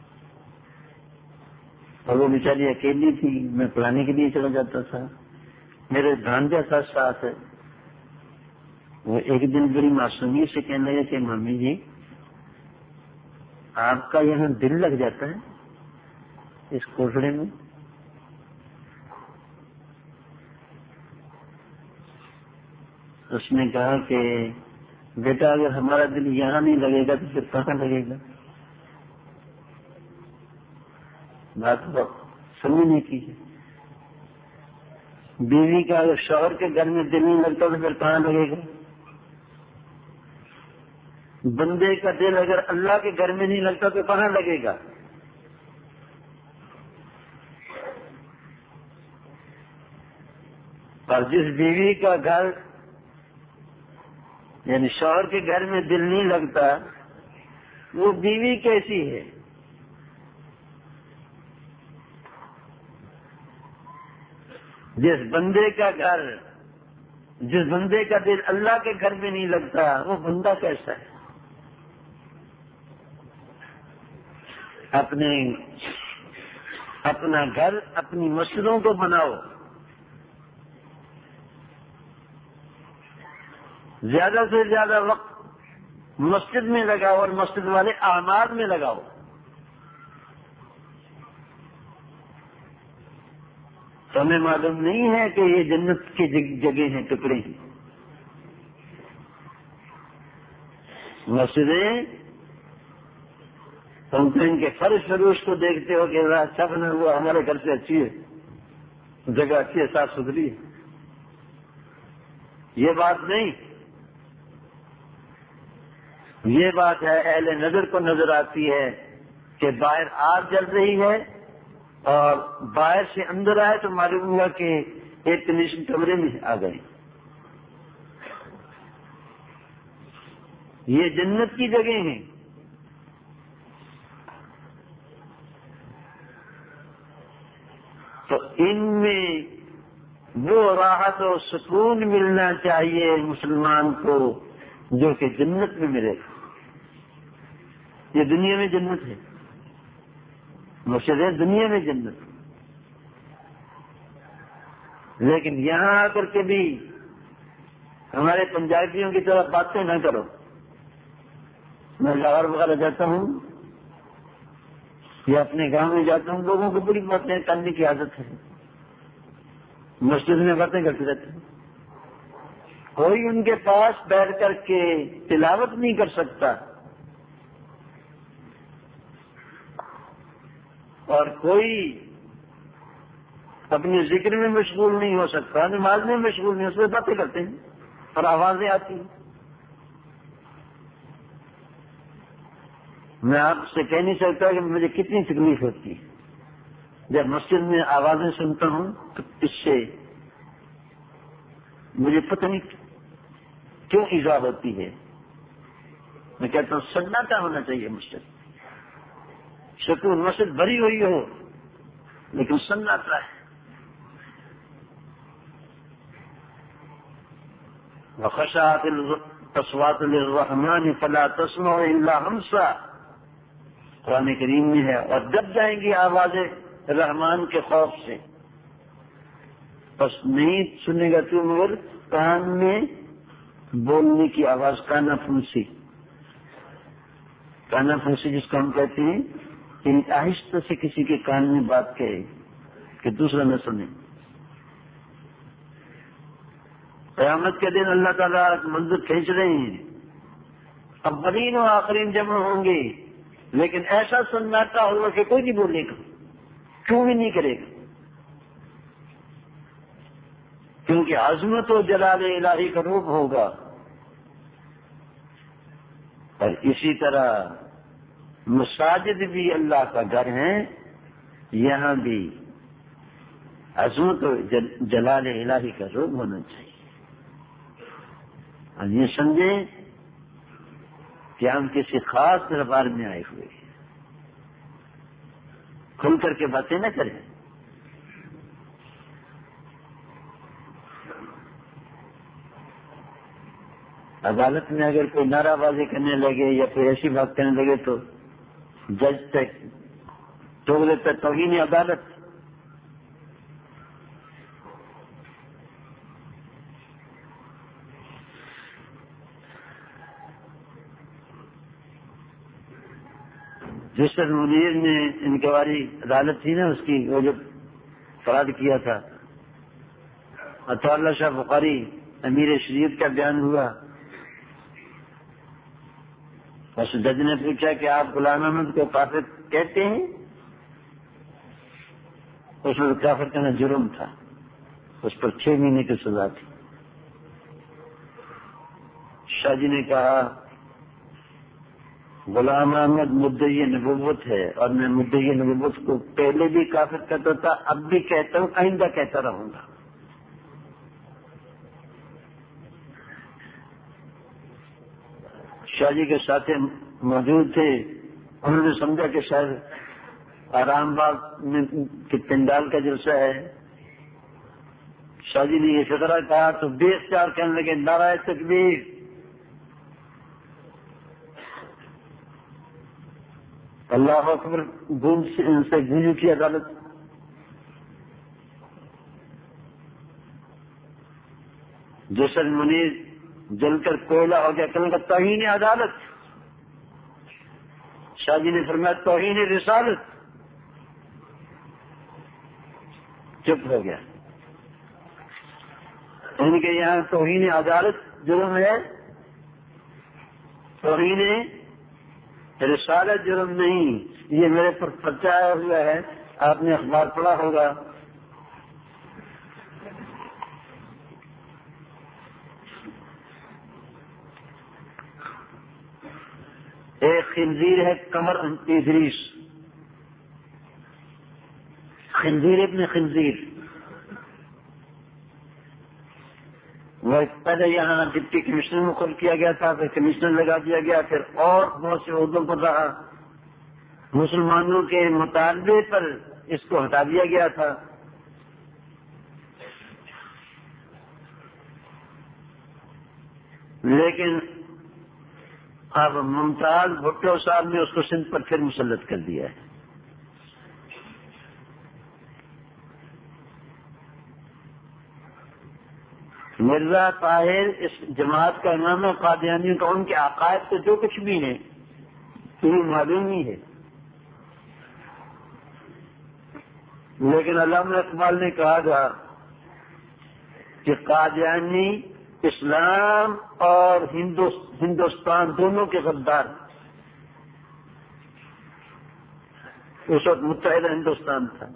اور وہ بیچاری اکیلی تھی. میں پڑھانے کے لیے چلا جاتا تھا. میرے بھانجا تھا ساتھ. وہ ایک دن بڑی معصومیت سے کہنے لگے کہ ممی جی آپ کا یہاں دل لگ جاتا ہے اس کوٹڑے میں. اس نے کہا کہ بیٹا اگر ہمارا دل یہاں نہیں لگے گا تو پھر کہاں لگے گا. بات سمجھنے کی ہے. بیوی کا اگر شوہر کے گھر میں دل نہیں لگتا تو پھر کہاں لگے گا. بندے کا دل اگر اللہ کے گھر میں نہیں لگتا تو کہاں لگے گا. اور جس بیوی کا گھر یعنی شوہر کے گھر میں دل نہیں لگتا وہ بیوی کیسی ہے. جس بندے کا دل اللہ کے گھر میں نہیں لگتا وہ بندہ کیسا ہے. اپنا گھر اپنی مسجدوں کو بناؤ. زیادہ سے زیادہ وقت مسجد میں لگاؤ اور مسجد والے اعمال میں لگاؤ. تو ہمیں معلوم نہیں ہے کہ یہ جنت کی جگہ ہیں، ٹکڑے ہیں. مسجدیں تم تو ان کے فرش فروش کو دیکھتے ہو کہ اچھا بنا ہوا، ہمارے گھر سے اچھی ہے، جگہ اچھی ہے، صاف ستھری ہے. یہ بات نہیں، یہ بات ہے اہل نظر کو نظر آتی ہے کہ باہر آگ جل رہی ہے اور باہر سے اندر آئے تو معلوم ہوا کہ ایک کنڈیشن کمرے میں آ گئے. یہ جنت کی جگہ ہیں. تو ان میں وہ راحت و سکون ملنا چاہیے مسلمان کو جو کہ جنت میں ملے. یہ دنیا میں جنت ہے، مرشد ہے دنیا میں جنت، لیکن یہاں آ کر کے بھی ہمارے پنجابیوں کی طرح باتیں نہ کرو. میں لاہور وغیرہ جاتا ہوں یا اپنے گاؤں میں جاتا ہوں، لوگوں کو بڑی باتیں کرنے کی عادت ہے، مسجد میں باتیں کرتے رہتے ہیں. کوئی ان کے پاس بیٹھ کر کے تلاوت نہیں کر سکتا اور کوئی اپنے ذکر میں مشغول نہیں ہو سکتا، نماز میں مشغول نہیں، اس میں باتیں کرتے ہیں اور آوازیں آتی ہیں. میں آپ سے کہہ نہیں سکتا کہ مجھے کتنی تکلیف ہوتی ہے جب مسجد میں آوازیں سنتا ہوں تو اس سے مجھے پتہ نہیں کیوں ایذا ہوتی ہے. میں کہتا ہوں سناٹا ہونا چاہیے مسجد، سکون، مسجد بھری ہوئی ہو لیکن سناٹا ہے. وخشعت الاصوات للرحمن فلا تسمع الا همسا، قرآن کریم میں ہے. اور دب جائیں گی آوازیں رحمان کے خوف سے، بس نہیں سنے گا تو مگر کان میں بولنے کی آواز، کانا پھنسی. کانا پھنسی جس کو ہم کہتے ہیں کہ آہستہ سے کسی کے کان میں بات کہے کہ دوسرا نہ سنے. قیامت کے دن اللہ تعالیٰ منظر کھینچ رہے ہیں، اولین و آخرین جمع ہوں گے، لیکن ایسا سناٹا ہوگا کہ کوئی نہیں بولے گا، کیوں بھی نہیں کرے گا، کیونکہ عظمت و جلال الہی کا روپ ہوگا. اور اسی طرح مساجد بھی اللہ کا گھر ہیں، یہاں بھی عظمت و جلال الہی کا روپ ہونا چاہیے. اور یہ سمجھیں کہ ہم کسی خاص دربار میں آئے ہوئے ہیں، کھل کر کے باتیں نہ کریں. عدالت میں اگر کوئی نعرہ بازی کرنے لگے یا کوئی ایسی بات کرنے لگے تو جج تک ٹوک دیتا توہین عدالت. جسٹس منیر نے انکوائری عدالت تھی نا، اس کی وہ جو فراد کیا تھا، عطا اللہ شاہ بخاری امیر شریعت کا بیان ہوا. بس جج نے پوچھا کہ آپ غلام احمد کو کافر کہتے ہیں؟ اس میں کافر کہنا جرم تھا، اس پر 6 مہینے کی سزا تھی. شاہ جی نے کہا غلام احمد مدعی نبوت ہے اور میں مدعی نبوت کو پہلے بھی کافر کہتا تھا، اب بھی کہتا ہوں، آئندہ کہتا رہوں گا. شاہ جی کے ساتھ موجود تھے، انہوں نے سمجھا کہ شاید آرام باغ میں پنڈال کا جلسہ ہے. شاہ جی نے یہ فقرہ کہا تو بے اختیار کہنے لگے نعرہ تکبیر. اللہ اکبر گونج سے گونج کی عدالت. جسر منیر جل کر کوئلہ ہو گیا، کہنے کا توہین عدالت. شاہ جی نے فرمایا توہین رسالت. چپ ہو گیا. ان کے یہاں توہین عدالت جرم ہے، توہین رسالت جرم نہیں، یہ میرے پر پرچہ آیا ہوا ہے، آپ نے اخبار پڑھا ہوگا۔ ایک خنزیر ہے قمر ادریس، خنزیر ابن خنزیر، وہ پہلے یہاں ڈپٹی کمشنر مقرر کیا گیا تھا، پھر کمشنر لگا دیا گیا، پھر اور بہت سے عہدوں پر رہا، مسلمانوں کے مطالبے پر اس کو ہٹا دیا گیا تھا۔ لیکن اب ممتاز بھٹو صاحب نے اس کو سندھ پر پھر مسلط کر دیا ہے۔ مرزا طاہر اس جماعت کا نام ہے، قادیانیوں کا، ان کے عقائد تو جو کچھ بھی ہیں انہیں معلوم ہی ہے۔ لیکن علامہ اقبال نے کہا تھا کہ قادیانی اسلام اور ہندوستان دونوں کے غدار، اس وقت متحدہ ہندوستان تھا،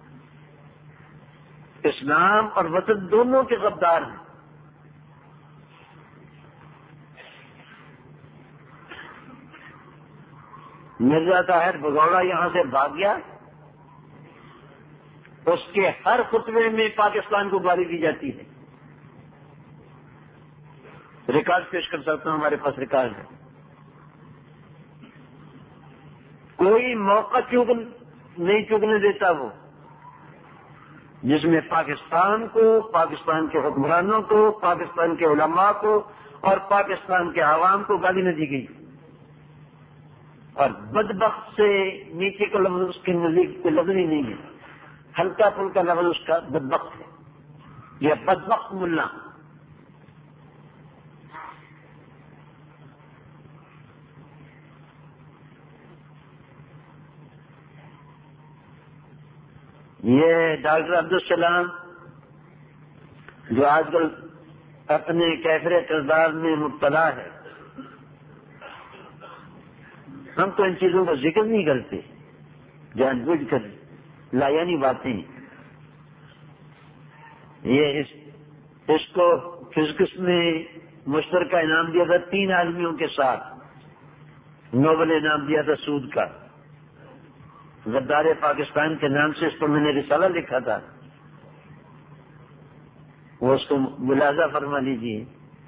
اسلام اور وطن دونوں کے غدار ہیں۔ مرزا طاہر بگوڑا یہاں سے بھاگ گیا، اس کے ہر خطبے میں پاکستان کو گالی دی جاتی ہے۔ ریکارڈ پیش کر سکتا ہوں، ہمارے پاس ریکارڈ ہے۔ کوئی موقع نہیں چگنے دیتا وہ، جس میں پاکستان کو، پاکستان کے حکمرانوں کو، پاکستان کے علماء کو اور پاکستان کے عوام کو گالی نہ دی گئی۔ اور بدبخت سے نیچے کا لفظ اس کے نزدیک کوئی لفظ ہی نہیں ہے، ہلکا پھلکا لفظ اس کا بدبخت ہے، یہ بدبخت ملا۔ یہ ڈاکٹر عبدالسلام جو آج کل اپنے کیفر کردار میں مبتلا ہے، ہم تو ان چیزوں کا ذکر نہیں کرتے، جان بوجھ کر لایانی باتیں۔ یہ اس کو فزکس میں مشترکہ انعام دیا تھا 3 آدمیوں کے ساتھ، نوبل انعام دیا تھا سود کا، غدار پاکستان کے نام سے اس پر میں نے رسالہ لکھا تھا، وہ اس کو ملاحظہ فرما لیجیے۔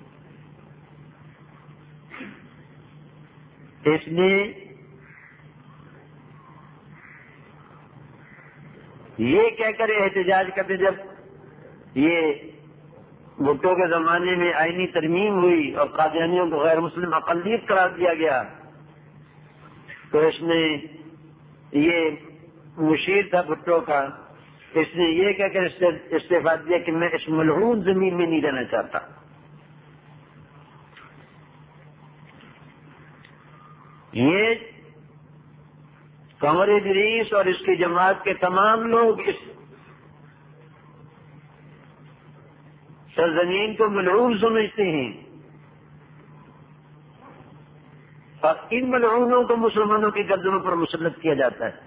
اس نے یہ کہہ کر احتجاج کرتے، جب یہ بھٹو کے زمانے میں آئینی ترمیم ہوئی اور قادیانیوں کو غیر مسلم اقلیت قرار دیا گیا، تو اس نے، یہ مشیر تھا بھٹو کا، اس نے یہ کہہ کر استعفیٰ دیا کہ میں اس ملعون زمین میں نہیں رہنا چاہتا۔ یہ قمر ادریس اور اس کی جماعت کے تمام لوگ اس سرزمین کو ملعون سمجھتے ہیں، اور ان ملعونوں کو مسلمانوں کی گردنوں پر مسلط کیا جاتا ہے۔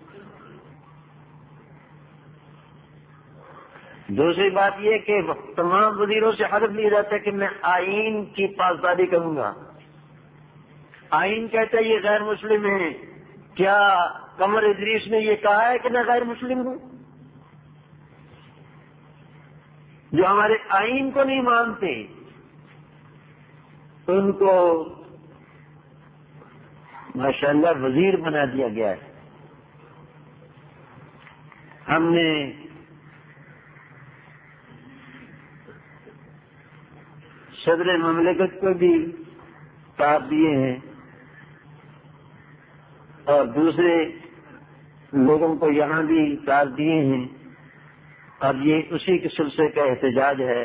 دوسری بات یہ کہ تمام وزیروں سے حلف لیا جاتا ہے کہ میں آئین کی پاسداری کروں گا۔ آئین کہتا ہے یہ غیر مسلم ہے، کیا قمر ادریس نے یہ کہا ہے کہ میں غیر مسلم ہوں؟ جو ہمارے آئین کو نہیں مانتے ان کو ماشاءاللہ وزیر بنا دیا گیا ہے۔ ہم نے صدر مملکت کو بھی کتاب دیے ہیں اور دوسرے لوگوں کو یہاں بھی کتاب دیے ہیں، اور یہ اسی کے سلسلے کا احتجاج ہے۔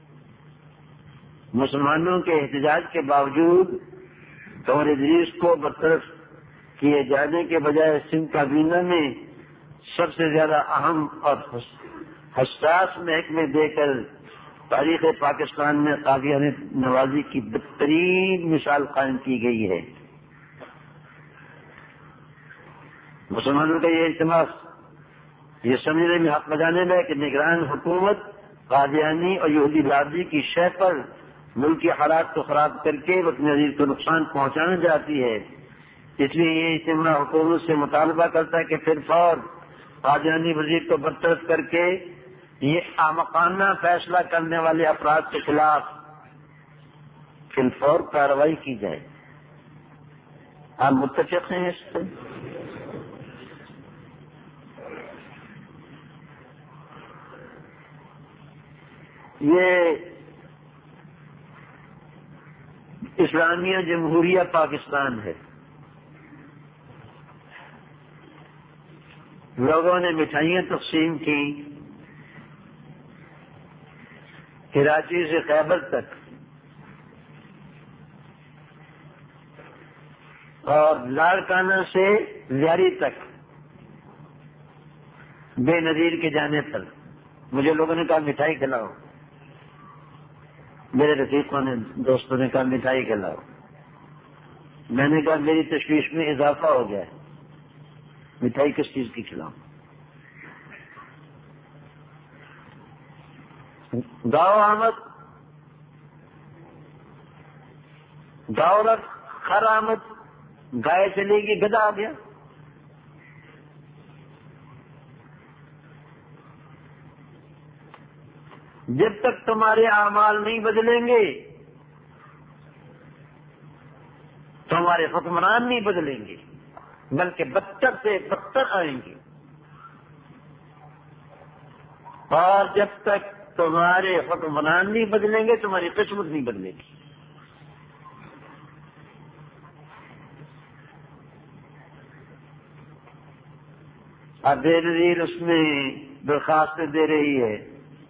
مسلمانوں کے احتجاج کے باوجود قمر ادریس کو برطرف کیے جانے کے بجائے سندھ کابینہ میں سب سے زیادہ اہم اور حساس محکمے دے کر تاریخ پاکستان میں قادیانی نوازی کی بدترین مثال قائم کی گئی ہے۔ مسلمانوں کا یہ اجتماع یہ سمجھنے میں حق بجانے میں کہ نگران حکومت قادیانی اور یہودی برادری کی شہ پر ملک کے حالات کو خراب کر کے وطن عزیز کو نقصان پہنچانا چاہتی ہے، اس لیے یہ اجتماع حکومت سے مطالبہ کرتا ہے کہ پھر فور قادیانی وزیر کو برطرف کر کے یہ احمقانہ فیصلہ کرنے والے افراد کے خلاف فی الفور کارروائی کی جائے۔ آپ متفق ہیں اس سے؟ یہ اسلامیہ جمہوریہ پاکستان ہے، لوگوں نے مٹھائیاں تقسیم کی، کراچی سے خیبر تک اور لاڑکانہ سے زیاری تک بے نظیر کے جانے پر مجھے لوگوں نے کہا مٹھائی کھلاؤ، میرے رفیقوں نے دوستوں نے کہا مٹھائی کھلاؤ، میں نے کہا میری تشویش میں اضافہ ہو گیا ہے، مٹھائی کس چیز کی کھلاؤں؟ گاؤ آمد، گاؤ رکھ، خر آمد، گائے چلے گی، گدھا آ گیا۔ جب تک تمہارے اعمال نہیں بدلیں گے تمہارے حکمران نہیں بدلیں گے، بلکہ بدتر سے بدتر آئیں گے، اور جب تک تمہارے حکمران نہیں بدلیں گے تمہاری قسمت نہیں بدلے گی۔ اب بے نظیر اس میں درخواستیں دے رہی ہے،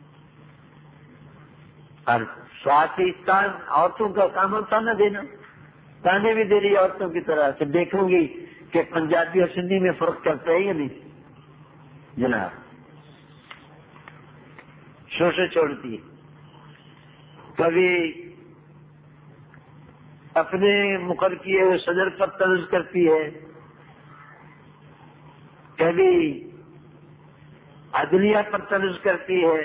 اور ساتھی عورتوں کا کام ہوتا نہ دینا، تانے بھی دے رہی ہے عورتوں کی طرح سے۔ دیکھوں گی کہ پنجابی اور سندھی میں فرق کرتا ہے یا نہیں جناب، شوشے چھوڑتی ہے، کبھی اپنے مقرر کیے ہوئے صدر پر طنز کرتی ہے، کبھی عدلیہ پر طنز کرتی ہے،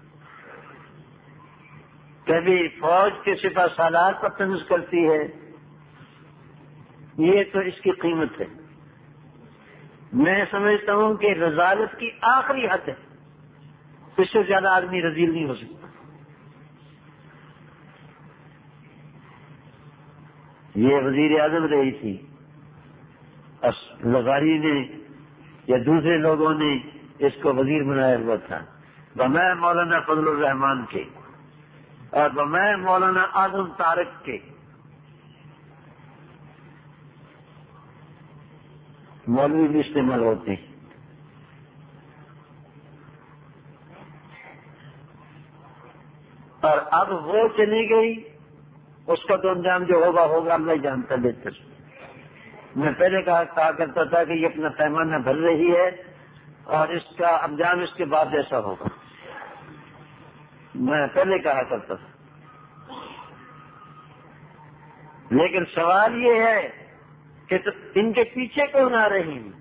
کبھی فوج کے سپہ سالار پر طنز کرتی ہے۔ یہ تو اس کی قیمت ہے۔ میں سمجھتا ہوں کہ رذالت کی آخری حد ہے، اس سے زیادہ آدمی رذیل نہیں ہو سکتا۔ یہ وزیر اعظم رہی تھی، لغاری نے یا دوسرے لوگوں نے اس کو وزیر بنایا ہوا تھا، بمائے مولانا فضل الرحمان کے اور بمائے مولانا اعظم طارق کے۔ مولوی بھی استعمال ہوتے ہیں۔ اور اب وہ چلی گئی، اس کا تو انجام جو ہوگا ہوگا، اللہ جانتا بہتر۔ میں پہلے کہا کرتا تھا کہ یہ اپنا پیمانہ بھر رہی ہے اور اس کا انجام اس کے بعد ایسا ہوگا، میں پہلے کہا کرتا تھا۔ لیکن سوال یہ ہے کہ ان کے پیچھے کون آ رہی ہیں؟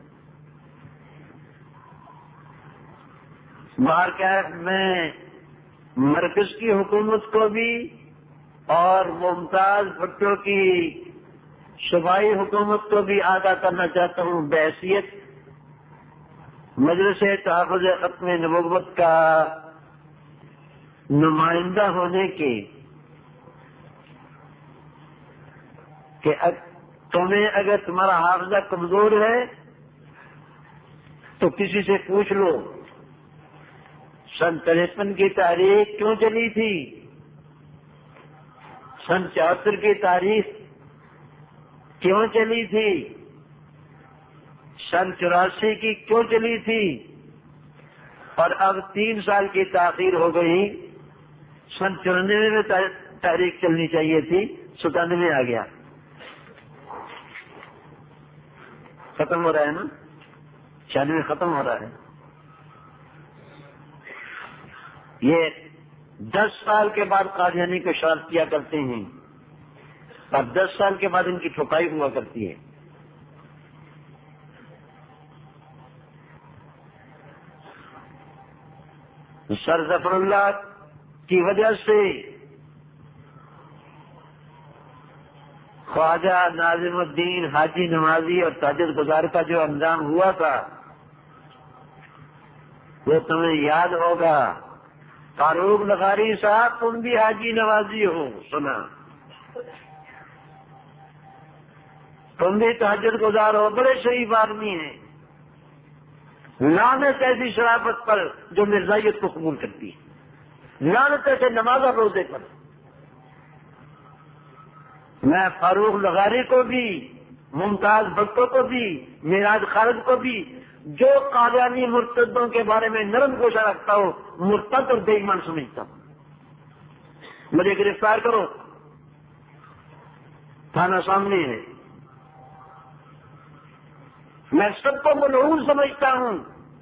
باہر کیا ہے، میں مرکز کی حکومت کو بھی اور ممتاز بھٹو کی صوبائی حکومت کو بھی آگاہ کرنا چاہتا ہوں بحیثیت مجلس تحفظ ختم نبوت کا نمائندہ ہونے کے، کہ تمہیں اگر تمہارا حافظہ کمزور ہے تو کسی سے پوچھ لو سن 53 کی تاریخ کیوں چلی تھی، سن 74 کی تاریخ کیوں چلی تھی، سن 84 کی کیوں چلی تھی، اور اب 3 سال کی تاخیر ہو گئی، سن 94 میں تاریخ چلنی چاہیے تھی، 97 آ گیا، ختم ہو رہا ہے نا، 96 ختم ہو رہا ہے۔ یہ 10 سال کے بعد قادیانی کو شرط کیا کرتے ہیں اور 10 سال کے بعد ان کی ٹھکائی ہوا کرتی ہے۔ سر ظفر اللہ کی وجہ سے خواجہ ناظم الدین حاجی نمازی اور تہجد گزار کا جو انجام ہوا تھا وہ تمہیں یاد ہوگا. فاروق لغاری صاحب تم بھی حاجی نوازی ہو, سنا, تم بھی تہجد گزار ہو, بڑے شریف آدمی ہیں. لعنت ایسی شرافت پر جو مرزائیت کو قبول کرتی ہے, لعنت ایسے نماز اور روزے پر. میں فاروق لغاری کو بھی, ممتاز بھٹو کو بھی, معراج خالد کو بھی, جو قادیانی مرتدوں کے بارے میں نرم گوشہ رکھتا ہو, مرتد اور بے ایمان سمجھتا ہوں. مجھے گرفتار کرو, تھانہ سامنے ہے. میں سب کو ملعون سمجھتا ہوں.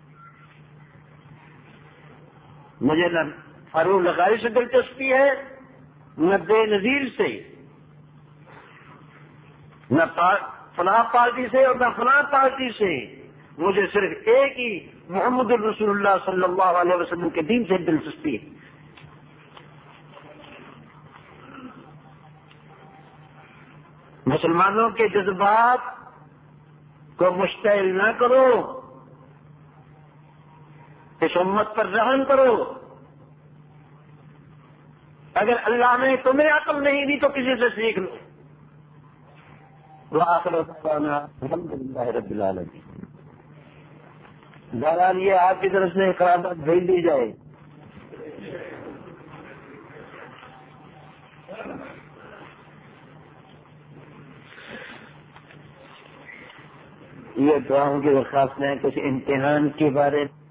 مجھے نہ فاروق لغاری سے دلچسپی ہے, نہ بے نظیر سے, نہ فلاں پارٹی سے اور نہ فلاں پارٹی سے. مجھے صرف ایک ہی محمد الرسول اللہ صلی اللہ علیہ وسلم کے دین سے دلچسپی ہے. مسلمانوں کے جذبات کو مشتعل نہ کرو, اس امت پر رحم کرو. اگر اللہ نے تمہیں عقل نہیں دی تو کسی سے سیکھ لو. وآخر دعوانا الحمدللہ رب العالمین. بہرحال یہ آپ کی طرف سے قرارداد بھیج دی جائے. یہ دعاؤں کی درخواست ہے کچھ امتحان کے بارے